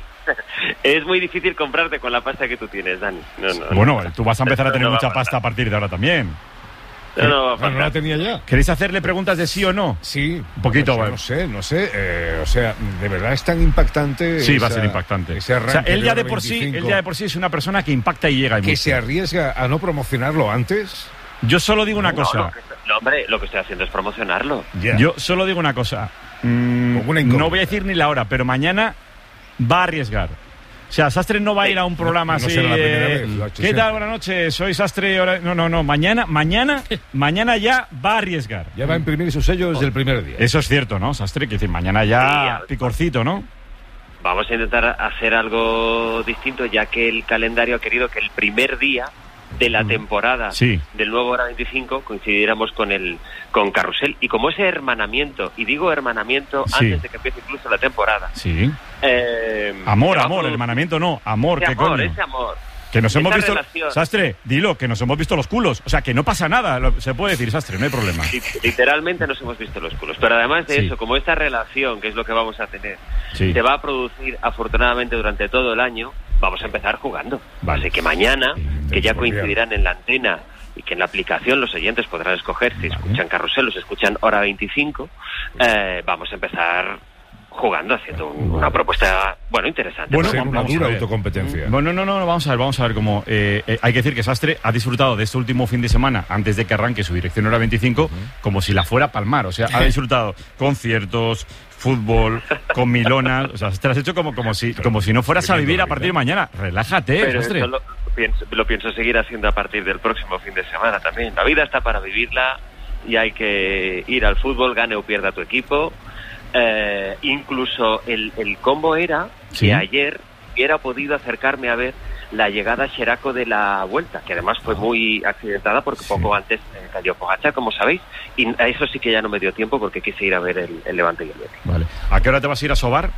Es muy difícil comprarte con la pasta que tú tienes, Dani. No, no, Bueno, no. tú vas a empezar a tener No va mucha pasar. pasta a partir de ahora también. No, no va a Ah, ¿no la pasar. tenía ya? ¿Queréis hacerle preguntas de sí o no? Sí. Un poquito, Pues, vale. no sé, no sé. eh, o sea, de verdad es tan impactante. Sí, va a esa- ser impactante. Ese O sea, arranque él ya de Hora por sí, él veinticinco, ya de por sí es una persona que impacta y llega y que mucho. se arriesga a no promocionarlo antes. Yo solo digo una No, cosa. lo que- no, hombre, lo que estoy haciendo es promocionarlo. Ya. Yo solo digo una cosa. Mm, Como una incógnita. no voy a decir ni la hora, pero mañana va a arriesgar. O sea, Sastre no va a ir a un programa no así. será la primera eh, vez, lo ha hecho ¿Qué siempre. tal? Buenas noches, soy Sastre. ahora- No, no, no. Mañana, mañana, mañana ya va a arriesgar. Ya va a imprimir su sello desde el primer día. Eso es cierto, ¿no, Sastre? Que decir, mañana ya picorcito, ¿no? Vamos a intentar hacer algo distinto, ya que el calendario ha querido que el primer día de la temporada Sí. del nuevo Hora veinticinco coincidiéramos con el con Carrusel. Y como ese hermanamiento, y digo hermanamiento Sí. antes de que empiece incluso la temporada. Sí. eh, Amor, se va a amor, producir hermanamiento no. Amor, ese ¿qué amor, coño? ese amor. Que nos hemos esa visto. relación. Sastre, dilo, que nos hemos visto los culos. O sea, que no pasa nada. lo- Se puede decir, Sastre, no hay problema. Li- Literalmente nos hemos visto los culos. Pero además de Sí. eso, como esta relación, que es lo que vamos a tener, Sí. se va a producir afortunadamente durante todo el año, vamos a empezar jugando. Vale. Así que mañana, que ya muy bien. coincidirán en la antena y que en la aplicación los oyentes podrán escoger si escuchan Carrusel o si escuchan Hora veinticinco, eh, vamos a empezar jugando, haciendo un- una propuesta, bueno, interesante. Bueno, Ser ¿no? una vamos a dura ver. autocompetencia. Bueno, no, no, no, vamos a ver, vamos a ver cómo. eh, eh, hay que decir que Sastre ha disfrutado de este último fin de semana, antes de que arranque su dirección Hora veinticinco, como si la fuera a palmar. O sea, ha disfrutado conciertos, fútbol, comilonas. O sea, te lo has hecho como, como, si, como si no fueras a vivir a partir de mañana. Relájate, Pero Sastre. eso lo, pienso, lo pienso seguir haciendo a partir del próximo fin de semana también. La vida está para vivirla y hay que ir al fútbol, gane o pierda tu equipo. Eh, incluso el, el combo era Sí. que ayer hubiera podido acercarme a ver la llegada a Xeraco de la Vuelta, que además fue muy accidentada porque poco antes eh, cayó Pogačar, como sabéis, y a eso sí que ya no me dio tiempo porque quise ir a ver el, el Levante y el Betis. Vale. ¿A qué hora te vas a ir a sobar?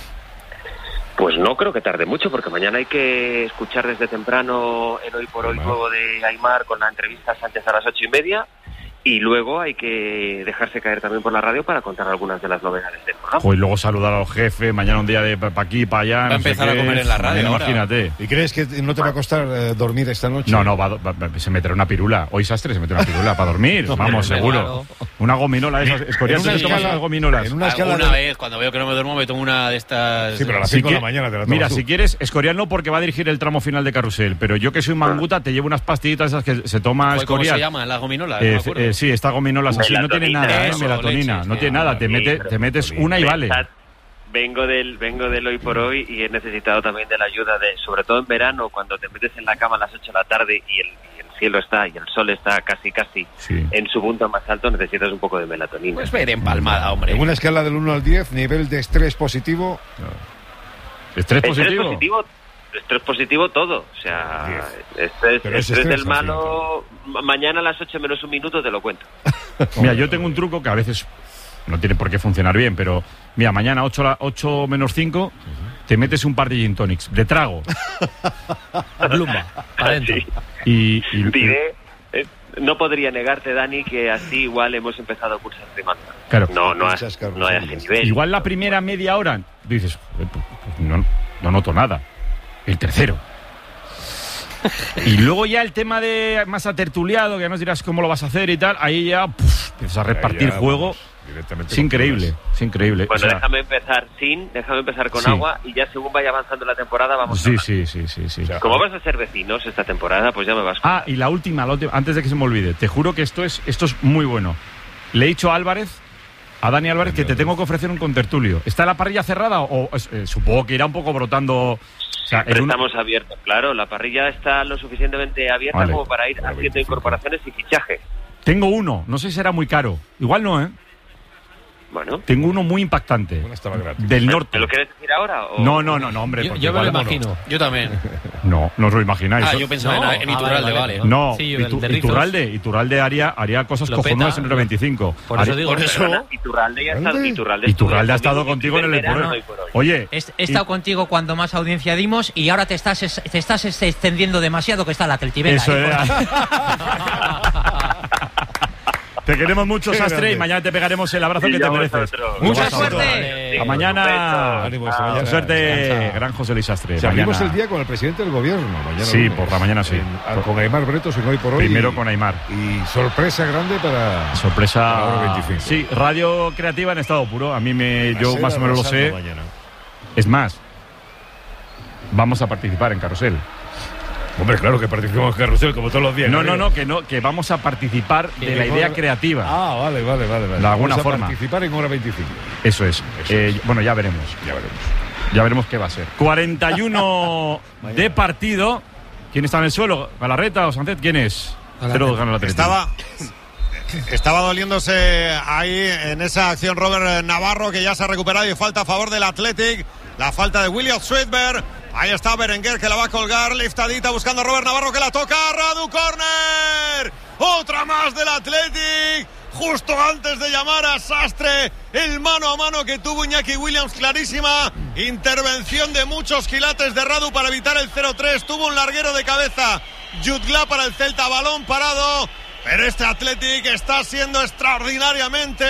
Pues no creo que tarde mucho, porque mañana hay que escuchar desde temprano el Hoy por Hoy nuevo de Aimar con la entrevista a Sánchez a las ocho y media, y luego hay que dejarse caer también por la radio para contar algunas de las novedades del programa. Jo, y luego saludar a los jefes, mañana un día de para aquí, para allá. Va a no sé empezar a qué. comer en la radio Mañana, ahora. Imagínate. ¿Y crees que no te va a costar eh, dormir esta noche? No, no, va, va- va- se meterá una pirula. Hoy Sastre se meterá una pirula para dormir. Vamos, seguro. Una gominola esas. Escorial, En una ¿tú te tomas escala- unas gominolas? en una escala Alguna de- vez, cuando veo que no me duermo, me tomo una de estas. Sí, pero a las Si cinco de que- la mañana te la tomas Mira, tú. si quieres, Escorial no, porque va a dirigir el tramo final de Carrusel, pero yo que soy manguta te llevo unas pastillitas esas que se toma Joder, ¿cómo Escorial. se llaman? Las gominolas. Eh, no me acuerdo. eh, sí, está gominolas así, no tiene Melatonina, nada, ¿eh? eso, Melatonina, leches, no tiene nada, te, Sí, mete, pero- te metes una y vale. Pensad, Vengo del, vengo del Hoy por Hoy y he necesitado también de la ayuda de, sobre todo en verano, cuando te metes en la cama a las ocho de la tarde y el, y el cielo está y el sol está casi casi Sí. en su punto más alto, necesitas un poco de melatonina. Pues ve de empalmada, hombre. En una escala del uno al diez, nivel de estrés positivo. ¿Estrés Estrés positivo? positivo, estrés positivo todo. O sea, estrés, Pero es estrés estrés, del malo, ma- mañana a las ocho menos un minuto te lo cuento. Mira, yo tengo un truco que a veces no tiene por qué funcionar bien, pero mira, mañana ocho menos cinco te metes un par de gin tonics de trago. Plumba, para adentro. Sí. Y, y- Diré, eh, no podría negarte, Dani, que así igual hemos empezado cursos de manda. Claro. No, no, a, no a ese nivel. Igual la primera media hora dices, pues no, no noto nada. El tercero. Y luego ya el tema de más atertuliado, que nos dirás cómo lo vas a hacer y tal, ahí ya puf, empiezas a repartir ya, juego. Vamos, es increíble, es increíble. Bueno, o sea, déjame empezar sin, déjame empezar con sí. agua y ya según vaya avanzando la temporada vamos sí, a sí, sí, sí, sí. Como vas a ser vecinos esta temporada, pues ya me vas con... Ah, y la última, la última, antes de que se me olvide, te juro que esto es, esto es muy bueno. Le he dicho a Álvarez, a Dani Álvarez, que te tengo que ofrecer un contertulio. ¿Está la parrilla cerrada o eh, supongo que irá un poco brotando? O sea, Pero un... estamos abiertos, claro, la parrilla está lo suficientemente abierta vale. como para ir haciendo incorporaciones y fichaje. Tengo uno, no sé si será muy caro. Igual no, ¿eh? Bueno. Tengo uno muy impactante. Del norte. ¿Te lo quieres decir ahora? O... No, no, no, no, hombre. Yo, yo me lo imagino. No. Yo también. No, no os lo imagináis. Ah, yo pensaba no. en, en Iturralde, ah, vale. vale. No, sí, Itu, Iturralde, Iturralde haría, haría cosas cojonudas en el veinticinco. Por eso digo, por eso. Perdona, Iturralde ya ha estado, Iturralde Iturralde ha estado contigo en el verano. Oye. He, he estado y... contigo cuando más audiencia dimos y ahora te estás, te estás extendiendo demasiado que está la Celtibera. Eso era. Te queremos mucho, Qué Sastre, grande. Y mañana te pegaremos el abrazo y que te mereces. ¡Mucha suerte! A mañana. Ánimo, esta mañana. Suerte, descansa. Gran José Luis Sastre. Salimos el día con el presidente del gobierno. Mañana sí, por la mañana sí. En, con Aimar Bretos en Hoy por Hoy. Primero y, con Aimar. Y sorpresa grande para. Sorpresa. Para la hora veinticinco. Sí, radio creativa en estado puro. A mí me. Yo más o menos lo sé. Mañana. Es más, vamos a participar en Carrusel. Hombre, claro que participamos en Carrusel como todos los días. No, no, no, que no, que vamos a participar de la idea creativa. Ah, vale, vale, vale. vale. De alguna vamos forma. A participar en hora veinticinco. Eso es. Eso eh, es. Bueno, ya veremos. Ya veremos. Ya veremos qué va a ser. cuarenta y uno de partido. ¿Quién está en el suelo? ¿Galarreta o Sancet? ¿Quién es? Cero gana la Estaba. Estaba doliéndose ahí en esa acción Robert Navarro, que ya se ha recuperado y falta a favor del Athletic. La falta de William Sweetberg. Ahí está Berenguer que la va a colgar, liftadita buscando a Robert Navarro que la toca. Radu Corner. Otra más del Athletic. Justo antes de llamar a Sastre, el mano a mano que tuvo Iñaki Williams, clarísima. Intervención de muchos quilates de Radu para evitar el cero tres. Tuvo un larguero de cabeza Jutgla para el Celta, balón parado. Pero este Athletic está siendo extraordinariamente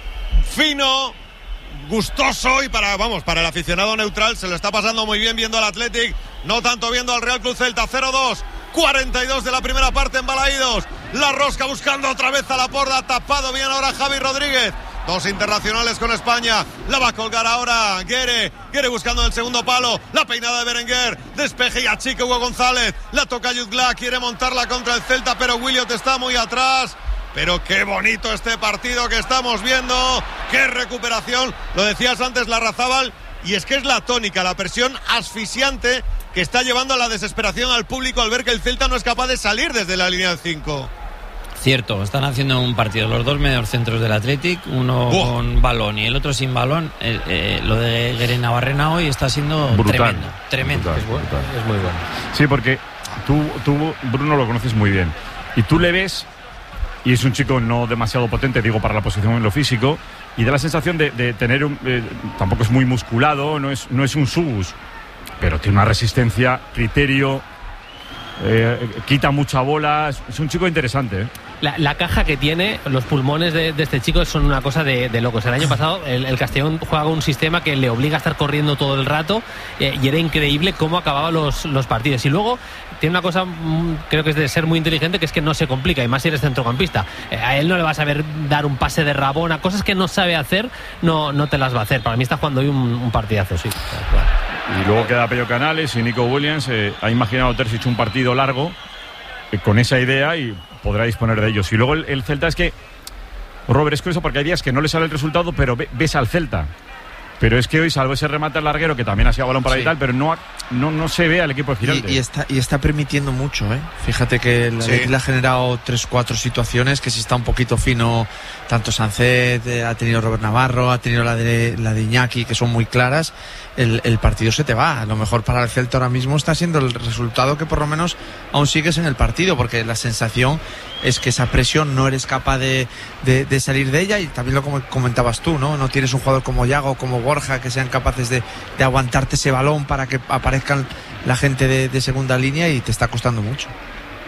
fino, gustoso, y para, vamos, para el aficionado neutral se lo está pasando muy bien viendo al Athletic, no tanto viendo al Real Club Celta. Cero dos, cuarenta y dos de la primera parte en Balaídos. La rosca buscando otra vez a la porda, tapado bien ahora Javi Rodríguez. Dos internacionales con España. La va a colgar ahora Guere. Guere buscando el segundo palo. La peinada de Berenguer. Despeje y achique Hugo González. La toca Jutgla. Quiere montarla contra el Celta, pero Williot está muy atrás. Pero qué bonito este partido que estamos viendo. Qué recuperación. Lo decías antes, Larrazábal. Y es que es la tónica, la presión asfixiante que está llevando a la desesperación al público al ver que el Celta no es capaz de salir desde la línea del cinco. Cierto, están haciendo un partido los dos mediocentros del Athletic, uno oh. con balón y el otro sin balón. Eh, eh, lo de Guere Navarrena hoy está siendo brutal, tremendo, tremendo. Brutal, es, bueno, brutal. es muy bueno. Sí, porque tú, tú, Bruno, lo conoces muy bien. Y tú le ves, y es un chico no demasiado potente, digo, para la posición en lo físico, y da la sensación de, de tener un... Eh, tampoco es muy musculado, no es, no es un subus, pero tiene una resistencia, criterio... Eh, quita mucha bola, es, es un chico interesante, ¿eh? La, la caja que tiene, los pulmones de, de este chico son una cosa de, de locos. El año pasado el, el Castellón juega un sistema que le obliga a estar corriendo todo el rato, eh, y era increíble cómo acababa los, los partidos. Y luego tiene una cosa, mmm, creo que es de ser muy inteligente, que es que no se complica, y más si eres centrocampista. Eh, a él no le vas a ver dar un pase de Rabona, cosas que no sabe hacer, no, no te las va a hacer. Para mí está jugando hoy un, un partidazo, sí. Y luego queda Pello Canales y Nico Williams. Eh, ha imaginado Terzic un partido largo eh, con esa idea y podrá disponer de ellos. Y luego el, el Celta es que, Robert, es curioso porque hay días que no le sale el resultado, pero ve, ves al Celta. Pero es que hoy, salvo ese remate al larguero, que también ha sido balón para sí. y tal, pero no, no, no se ve al equipo de Giralde. Y, y, está, y está permitiendo mucho, ¿eh? Fíjate que el sí. le ha generado tres, cuatro situaciones, que si está un poquito fino, tanto Sancet, eh, ha tenido Robert Navarro, ha tenido la de, la de Iñaki, que son muy claras. El, el partido se te va. A lo mejor para el Celta ahora mismo está siendo el resultado que por lo menos aún sigues en el partido, porque la sensación es que esa presión no eres capaz de, de, de salir de ella, y también lo comentabas tú, ¿no? No tienes un jugador como Yago, como Borja, que sean capaces de, de aguantarte ese balón para que aparezcan la gente de, de segunda línea, y te está costando mucho.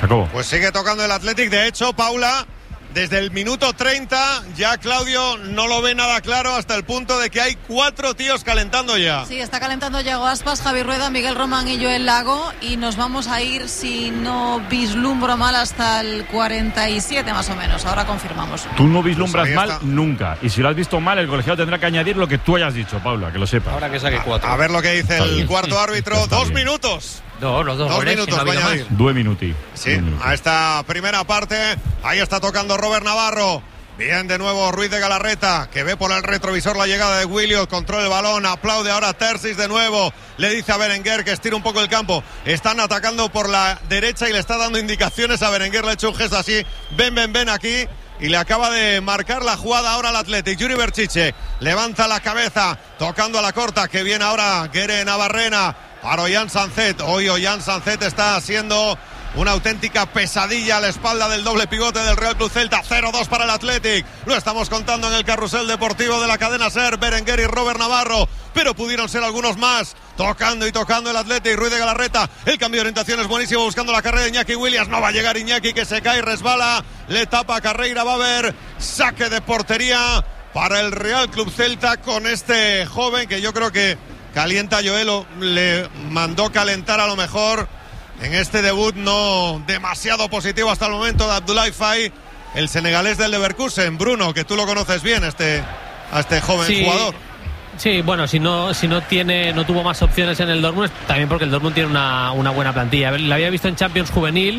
Jacobo. Pues sigue tocando el Athletic. De hecho, Paula, desde el minuto treinta ya Claudio no lo ve nada claro, hasta el punto de que hay cuatro tíos calentando ya. Sí, está calentando Yago Aspas, Javi Rueda, Miguel Román y Joel Lago, y nos vamos a ir, si no vislumbro mal, hasta el cuarenta y siete más o menos. Ahora confirmamos. Tú no vislumbras Pues mal está. nunca, y si lo has visto mal, el colegiado tendrá que añadir lo que tú hayas dicho, Paula, que lo sepas. Ahora que saque cuatro. A ver lo que dice Está el bien. cuarto árbitro. Está Dos bien. minutos. Dos, los dos, Dos goles, minutos si no ha va a habido añadir. más. Due minuti. Sí, Due minuti. a esta primera parte. Ahí está tocando Robert Navarro. Bien de nuevo Ruiz de Galarreta, que ve por el retrovisor la llegada de Williams, controla el balón, aplaude ahora Terzic de nuevo, le dice a Berenguer que estira un poco el campo. Están atacando por la derecha y le está dando indicaciones a Berenguer, le ha hecho un gesto así, ven, ven, ven aquí, y le acaba de marcar la jugada ahora al Athletic. Yuri Berchiche levanta la cabeza, tocando a la corta, que viene ahora Guere Navarrena para Ollán Sancet. Hoy Ollán Sancet está siendo una auténtica pesadilla a la espalda del doble pivote del Real Club Celta. Cero dos para el Athletic. Lo estamos contando en el carrusel deportivo de la cadena SER. Berenguer y Robert Navarro, pero pudieron ser algunos más. Tocando y tocando el Athletic. Ruiz de Galarreta. El cambio de orientación es buenísimo, buscando la carrera de Iñaki Williams. No va a llegar Iñaki, que se cae y resbala. Le tapa a Carreira. Va a haber saque de portería para el Real Club Celta con este joven que yo creo que calienta a Joelo. Le mandó calentar a lo mejor en este debut no demasiado positivo hasta el momento de Abdoulaye Faye, el senegalés del Leverkusen. Bruno, que tú lo conoces bien, este, a este joven sí, jugador. Sí, bueno, si no si no tiene no tuvo más opciones en el Dortmund, también porque el Dortmund tiene una, una buena plantilla. La había visto en Champions juvenil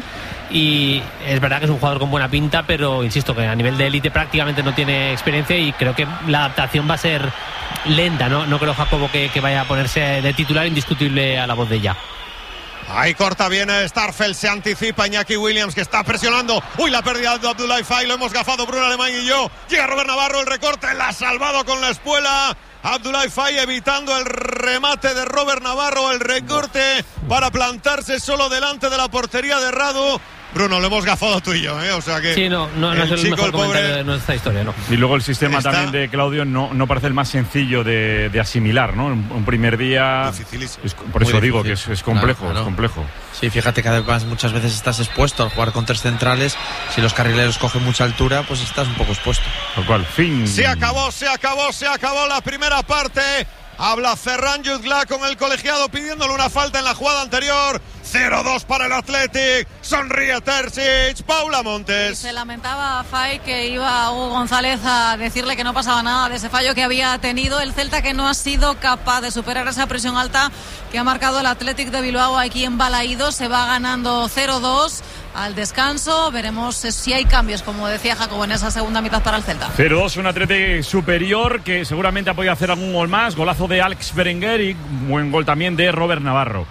y es verdad que es un jugador con buena pinta, pero insisto que a nivel de élite prácticamente no tiene experiencia y creo que la adaptación va a ser lenta, ¿no? No creo, Jacobo, que, que vaya a ponerse de titular indiscutible a la voz de ya. Ahí corta bien Starfelt, se anticipa Iñaki Williams, que está presionando. Uy, la pérdida de Abdoulaye Faye, lo hemos gafado Bruno Alemán y yo. Llega Robert Navarro, el recorte, la ha salvado con la espuela. Abdoulaye Faye evitando el remate de Robert Navarro, el recorte para plantarse solo delante de la portería de Radu. Bruno, lo hemos gafado tú y yo, ¿eh? O sea que sí, no, no, no es el chico, mejor el pobre, comentario de nuestra historia, ¿no? Y luego el sistema Está... también de Claudio no, no parece el más sencillo de, de asimilar, ¿no? Un, un primer día... Dificilísimo. Es, por eso Muy digo difícil. que es, es complejo, Claro, claro. es complejo. Sí, fíjate que además muchas veces estás expuesto al jugar con tres centrales. Si los carrileros cogen mucha altura, pues estás un poco expuesto. Lo cual, fin. Se acabó, se acabó, se acabó la primera parte. Habla Ferran Jutgla con el colegiado pidiéndole una falta en la jugada anterior. cero dos para el Athletic. Sonríe Terzic. Paula Montes. Se lamentaba Faye que iba Hugo González a decirle que no pasaba nada de ese fallo que había tenido el Celta, que no ha sido capaz de superar esa presión alta que ha marcado el Athletic de Bilbao aquí en Balaído. Se va ganando cero dos al descanso. Veremos si hay cambios, como decía Jacobo, en esa segunda mitad para el Celta. cero dos, un Athletic superior que seguramente ha podido hacer algún gol más. Golazo de Alex Berenguer y buen gol también de Robert Navarro.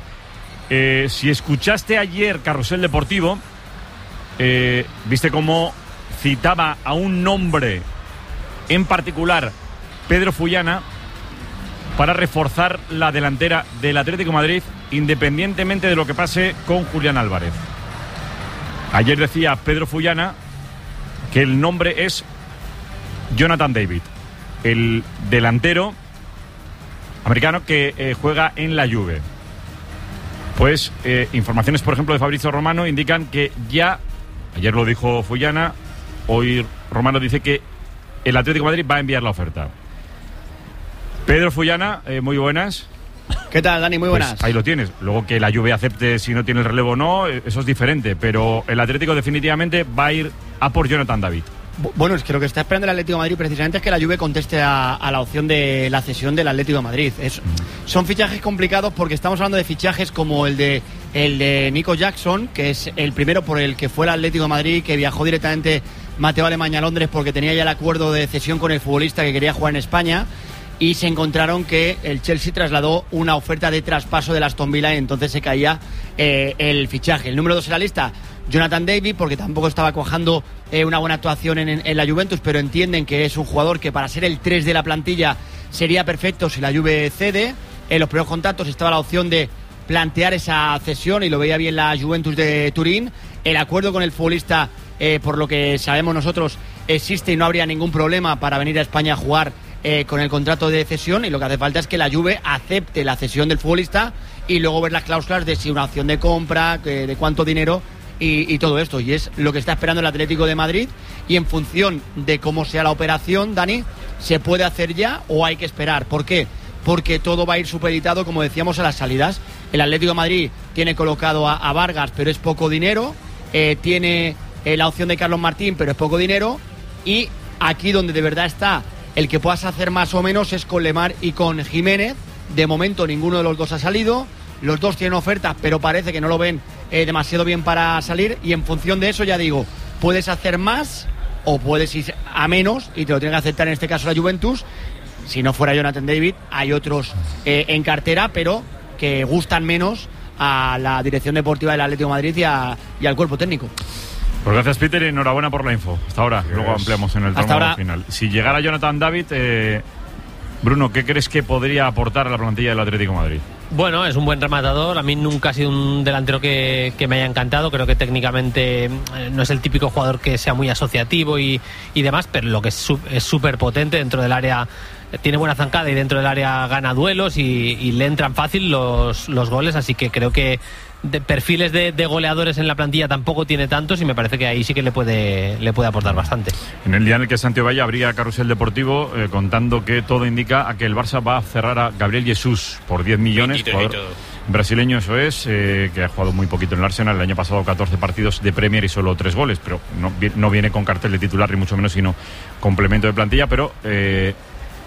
Eh, si escuchaste ayer Carrusel Deportivo, eh, viste cómo citaba a un nombre en particular, Pedro Fullana, para reforzar la delantera del Atlético de Madrid, independientemente de lo que pase con Julián Álvarez. Ayer decía Pedro Fullana que el nombre es Jonathan David, el delantero americano que eh, juega en la Juve. Pues eh, informaciones, por ejemplo, de Fabrizio Romano indican que ya, ayer lo dijo Fullana, hoy Romano dice que el Atlético de Madrid va a enviar la oferta. Pedro Fullana, eh, muy buenas. ¿Qué tal, Dani? Muy buenas. Pues ahí lo tienes. Luego que la Juve acepte si no tiene el relevo o no, eso es diferente. Pero el Atlético definitivamente va a ir a por Jonathan David. Bueno, es que lo que está esperando el Atlético de Madrid precisamente es que la Juve conteste a, a la opción de la cesión del Atlético de Madrid. Es, son fichajes complicados porque estamos hablando de fichajes como el de el de Nico Jackson, que es el primero por el que fue el Atlético de Madrid, que viajó directamente Mateo Alemany a Londres porque tenía ya el acuerdo de cesión con el futbolista que quería jugar en España, y se encontraron que el Chelsea trasladó una oferta de traspaso del Aston Villa y entonces se caía eh, el fichaje. El número dos en la lista, Jonathan David, porque tampoco estaba cuajando eh, una buena actuación en, en la Juventus, pero entienden que es un jugador que para ser el tres de la plantilla sería perfecto si la Juve cede. En los primeros contactos estaba la opción de plantear esa cesión y lo veía bien la Juventus de Turín. El acuerdo con el futbolista, eh, por lo que sabemos nosotros, existe y no habría ningún problema para venir a España a jugar eh, con el contrato de cesión, y lo que hace falta es que la Juve acepte la cesión del futbolista y luego ver las cláusulas de si una opción de compra, de cuánto dinero y, y todo esto. Y es lo que está esperando el Atlético de Madrid. Y en función de cómo sea la operación, Dani, ¿se puede hacer ya o hay que esperar? ¿Por qué? Porque todo va a ir supeditado, como decíamos, a las salidas. El Atlético de Madrid tiene colocado a, a Vargas, pero es poco dinero. Eh, tiene eh, la opción de Carlos Martín, pero es poco dinero. Y aquí donde de verdad está el que puedas hacer más o menos es con Lemar y con Jiménez. De momento ninguno de los dos ha salido. Los dos tienen ofertas, pero parece que no lo ven eh, demasiado bien para salir. Y en función de eso, ya digo, puedes hacer más o puedes ir a menos y te lo tiene que aceptar en este caso la Juventus. Si no fuera Jonathan David, hay otros eh, en cartera, pero que gustan menos a la dirección deportiva del Atlético de Madrid y, a, y al cuerpo técnico. Pues gracias, Peter, y enhorabuena por la info. Hasta ahora, yes. Luego ampliamos en el tramo final. Si llegara Jonathan David, eh, Bruno, ¿qué crees que podría aportar a la plantilla del Atlético de Madrid? Bueno, es un buen rematador. A mí nunca ha sido un delantero que, que me haya encantado. Creo que técnicamente no es el típico jugador que sea muy asociativo y, y demás, pero lo que es súper potente dentro del área. Tiene buena zancada y dentro del área gana duelos y, y le entran fácil los, los goles, así que creo que de perfiles de, de goleadores en la plantilla tampoco tiene tantos y me parece que ahí sí que le puede le puede aportar bastante. En el día en el que Santiago Valle abría Carrusel Deportivo, eh, contando que todo indica a que el Barça va a cerrar a Gabriel Jesús por diez millones. Brasileño, eso es, eh, que ha jugado muy poquito en el Arsenal. El año pasado catorce partidos de Premier y solo tres goles, pero no, no viene con cartel de titular ni mucho menos, sino complemento de plantilla. Pero eh,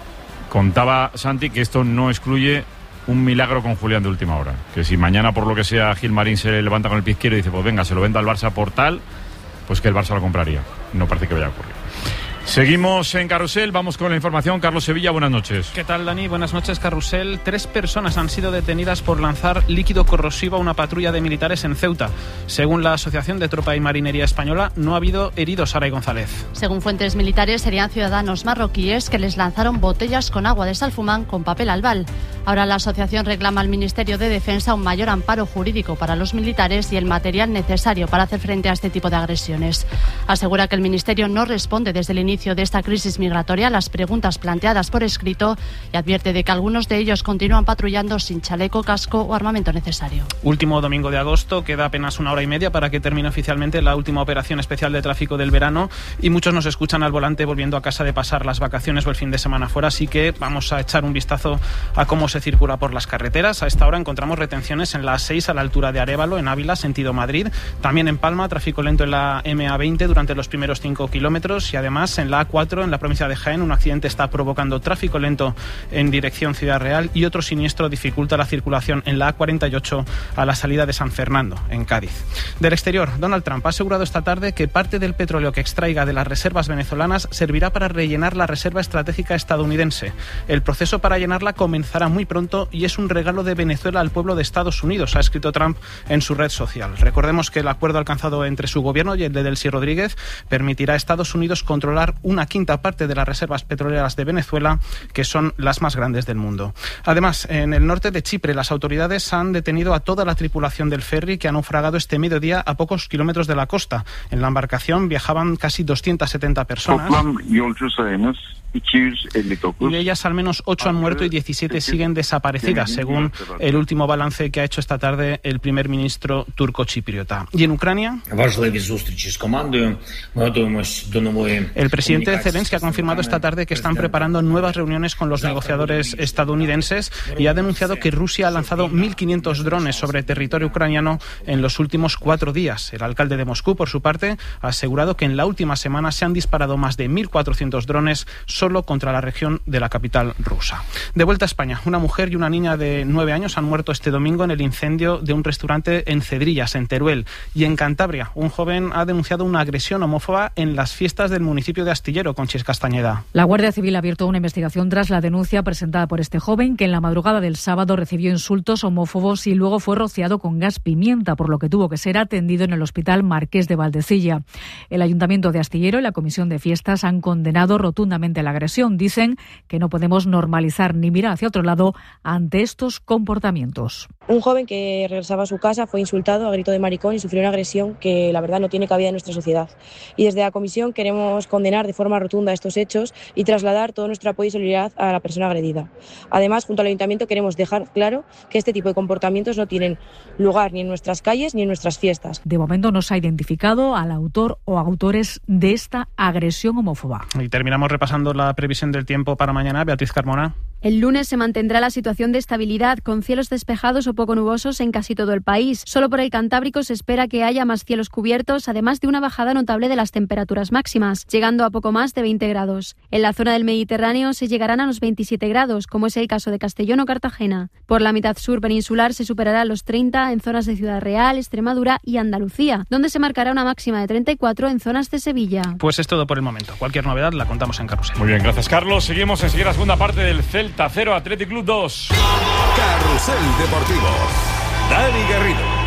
contaba Santi que esto no excluye un milagro con Julián de última hora, que si mañana por lo que sea Gilmarín se levanta con el pie izquierdo y dice pues venga, se lo venda al Barça por tal, pues que el Barça lo compraría. No parece que vaya a ocurrir. Seguimos en Carrusel, vamos con la información. Carlos Sevilla, buenas noches. ¿Qué tal, Dani? Buenas noches, Carrusel. Tres personas han sido detenidas por lanzar líquido corrosivo a una patrulla de militares en Ceuta. Según la Asociación de Tropa y Marinería Española, no ha habido heridos. Saray González. Según fuentes militares, serían ciudadanos marroquíes que les lanzaron botellas con agua de salfumán con papel albal. Ahora la asociación reclama al Ministerio de Defensa un mayor amparo jurídico para los militares y el material necesario para hacer frente a este tipo de agresiones. Asegura que el Ministerio no responde desde el inicio de esta crisis migratoria a las preguntas planteadas por escrito y advierte de que algunos de ellos continúan patrullando sin chaleco, casco o armamento necesario. Último domingo de agosto, queda apenas una hora y media para que termine oficialmente la última operación especial de tráfico del verano y muchos nos escuchan al volante volviendo a casa de pasar las vacaciones o el fin de semana fuera, así que vamos a echar un vistazo a cómo se circula por las carreteras. A esta hora encontramos retenciones en la A seis a la altura de Arévalo, en Ávila, sentido Madrid, también en Palma, tráfico lento en la M A veinte durante los primeros cinco kilómetros y además en la A cuatro en la provincia de Jaén un accidente está provocando tráfico lento en dirección Ciudad Real y otro siniestro dificulta la circulación en la A cuarenta y ocho a la salida de San Fernando, en Cádiz. Del exterior, Donald Trump ha asegurado esta tarde que parte del petróleo que extraiga de las reservas venezolanas servirá para rellenar la reserva estratégica estadounidense. El proceso para llenarla comenzará muy pronto y es un regalo de Venezuela al pueblo de Estados Unidos, ha escrito Trump en su red social. Recordemos que el acuerdo alcanzado entre su gobierno y el de Delcy Rodríguez permitirá a Estados Unidos controlar una quinta parte de las reservas petroleras de Venezuela, que son las más grandes del mundo. Además, en el norte de Chipre, las autoridades han detenido a toda la tripulación del ferry que ha naufragado este mediodía a pocos kilómetros de la costa. En la embarcación viajaban casi doscientas setenta personas. Y de ellas al menos ocho han muerto y diecisiete siguen desaparecidas, según el último balance que ha hecho esta tarde el primer ministro turco-chipriota. Y en Ucrania, el presidente Zelensky ha confirmado esta tarde que están preparando nuevas reuniones con los negociadores estadounidenses y ha denunciado que Rusia ha lanzado mil quinientos drones sobre territorio ucraniano en los últimos cuatro días. El alcalde de Moscú, por su parte, ha asegurado que en la última semana se han disparado más de mil cuatrocientos drones solo contra la región de la capital rusa. De vuelta a España, una mujer y una niña de nueve años han muerto este domingo en el incendio de un restaurante en Cedrillas, en Teruel. Y en Cantabria, un joven ha denunciado una agresión homófoba en las fiestas del municipio de Astillero, Conchis Castañeda. La Guardia Civil ha abierto una investigación tras la denuncia presentada por este joven, que en la madrugada del sábado recibió insultos homófobos y luego fue rociado con gas pimienta, por lo que tuvo que ser atendido en el Hospital Marqués de Valdecilla. El Ayuntamiento de Astillero y la Comisión de Fiestas han condenado rotundamente la la agresión. Dicen que no podemos normalizar ni mirar hacia otro lado ante estos comportamientos. Un joven que regresaba a su casa fue insultado a grito de maricón y sufrió una agresión que la verdad no tiene cabida en nuestra sociedad. Y desde la comisión queremos condenar de forma rotunda estos hechos y trasladar todo nuestro apoyo y solidaridad a la persona agredida. Además, junto al ayuntamiento queremos dejar claro que este tipo de comportamientos no tienen lugar ni en nuestras calles ni en nuestras fiestas. De momento no se ha identificado al autor o autores de esta agresión homófoba. Y terminamos repasando la previsión del tiempo para mañana. Beatriz Carmona. El lunes se mantendrá la situación de estabilidad, con cielos despejados o poco nubosos en casi todo el país. Solo por el Cantábrico se espera que haya más cielos cubiertos, además de una bajada notable de las temperaturas máximas, llegando a poco más de veinte grados. En la zona del Mediterráneo se llegarán a los veintisiete grados, como es el caso de Castellón o Cartagena. Por la mitad sur peninsular se superará los treinta en zonas de Ciudad Real, Extremadura y Andalucía, donde se marcará una máxima de treinta y cuatro en zonas de Sevilla. Pues es todo por el momento. Cualquier novedad la contamos en Carrusel. Muy bien, gracias Carlos. Seguimos enseguida la segunda parte del Celta cero, Athletic Club dos. Carrusel Deportivo. Dani Garrido.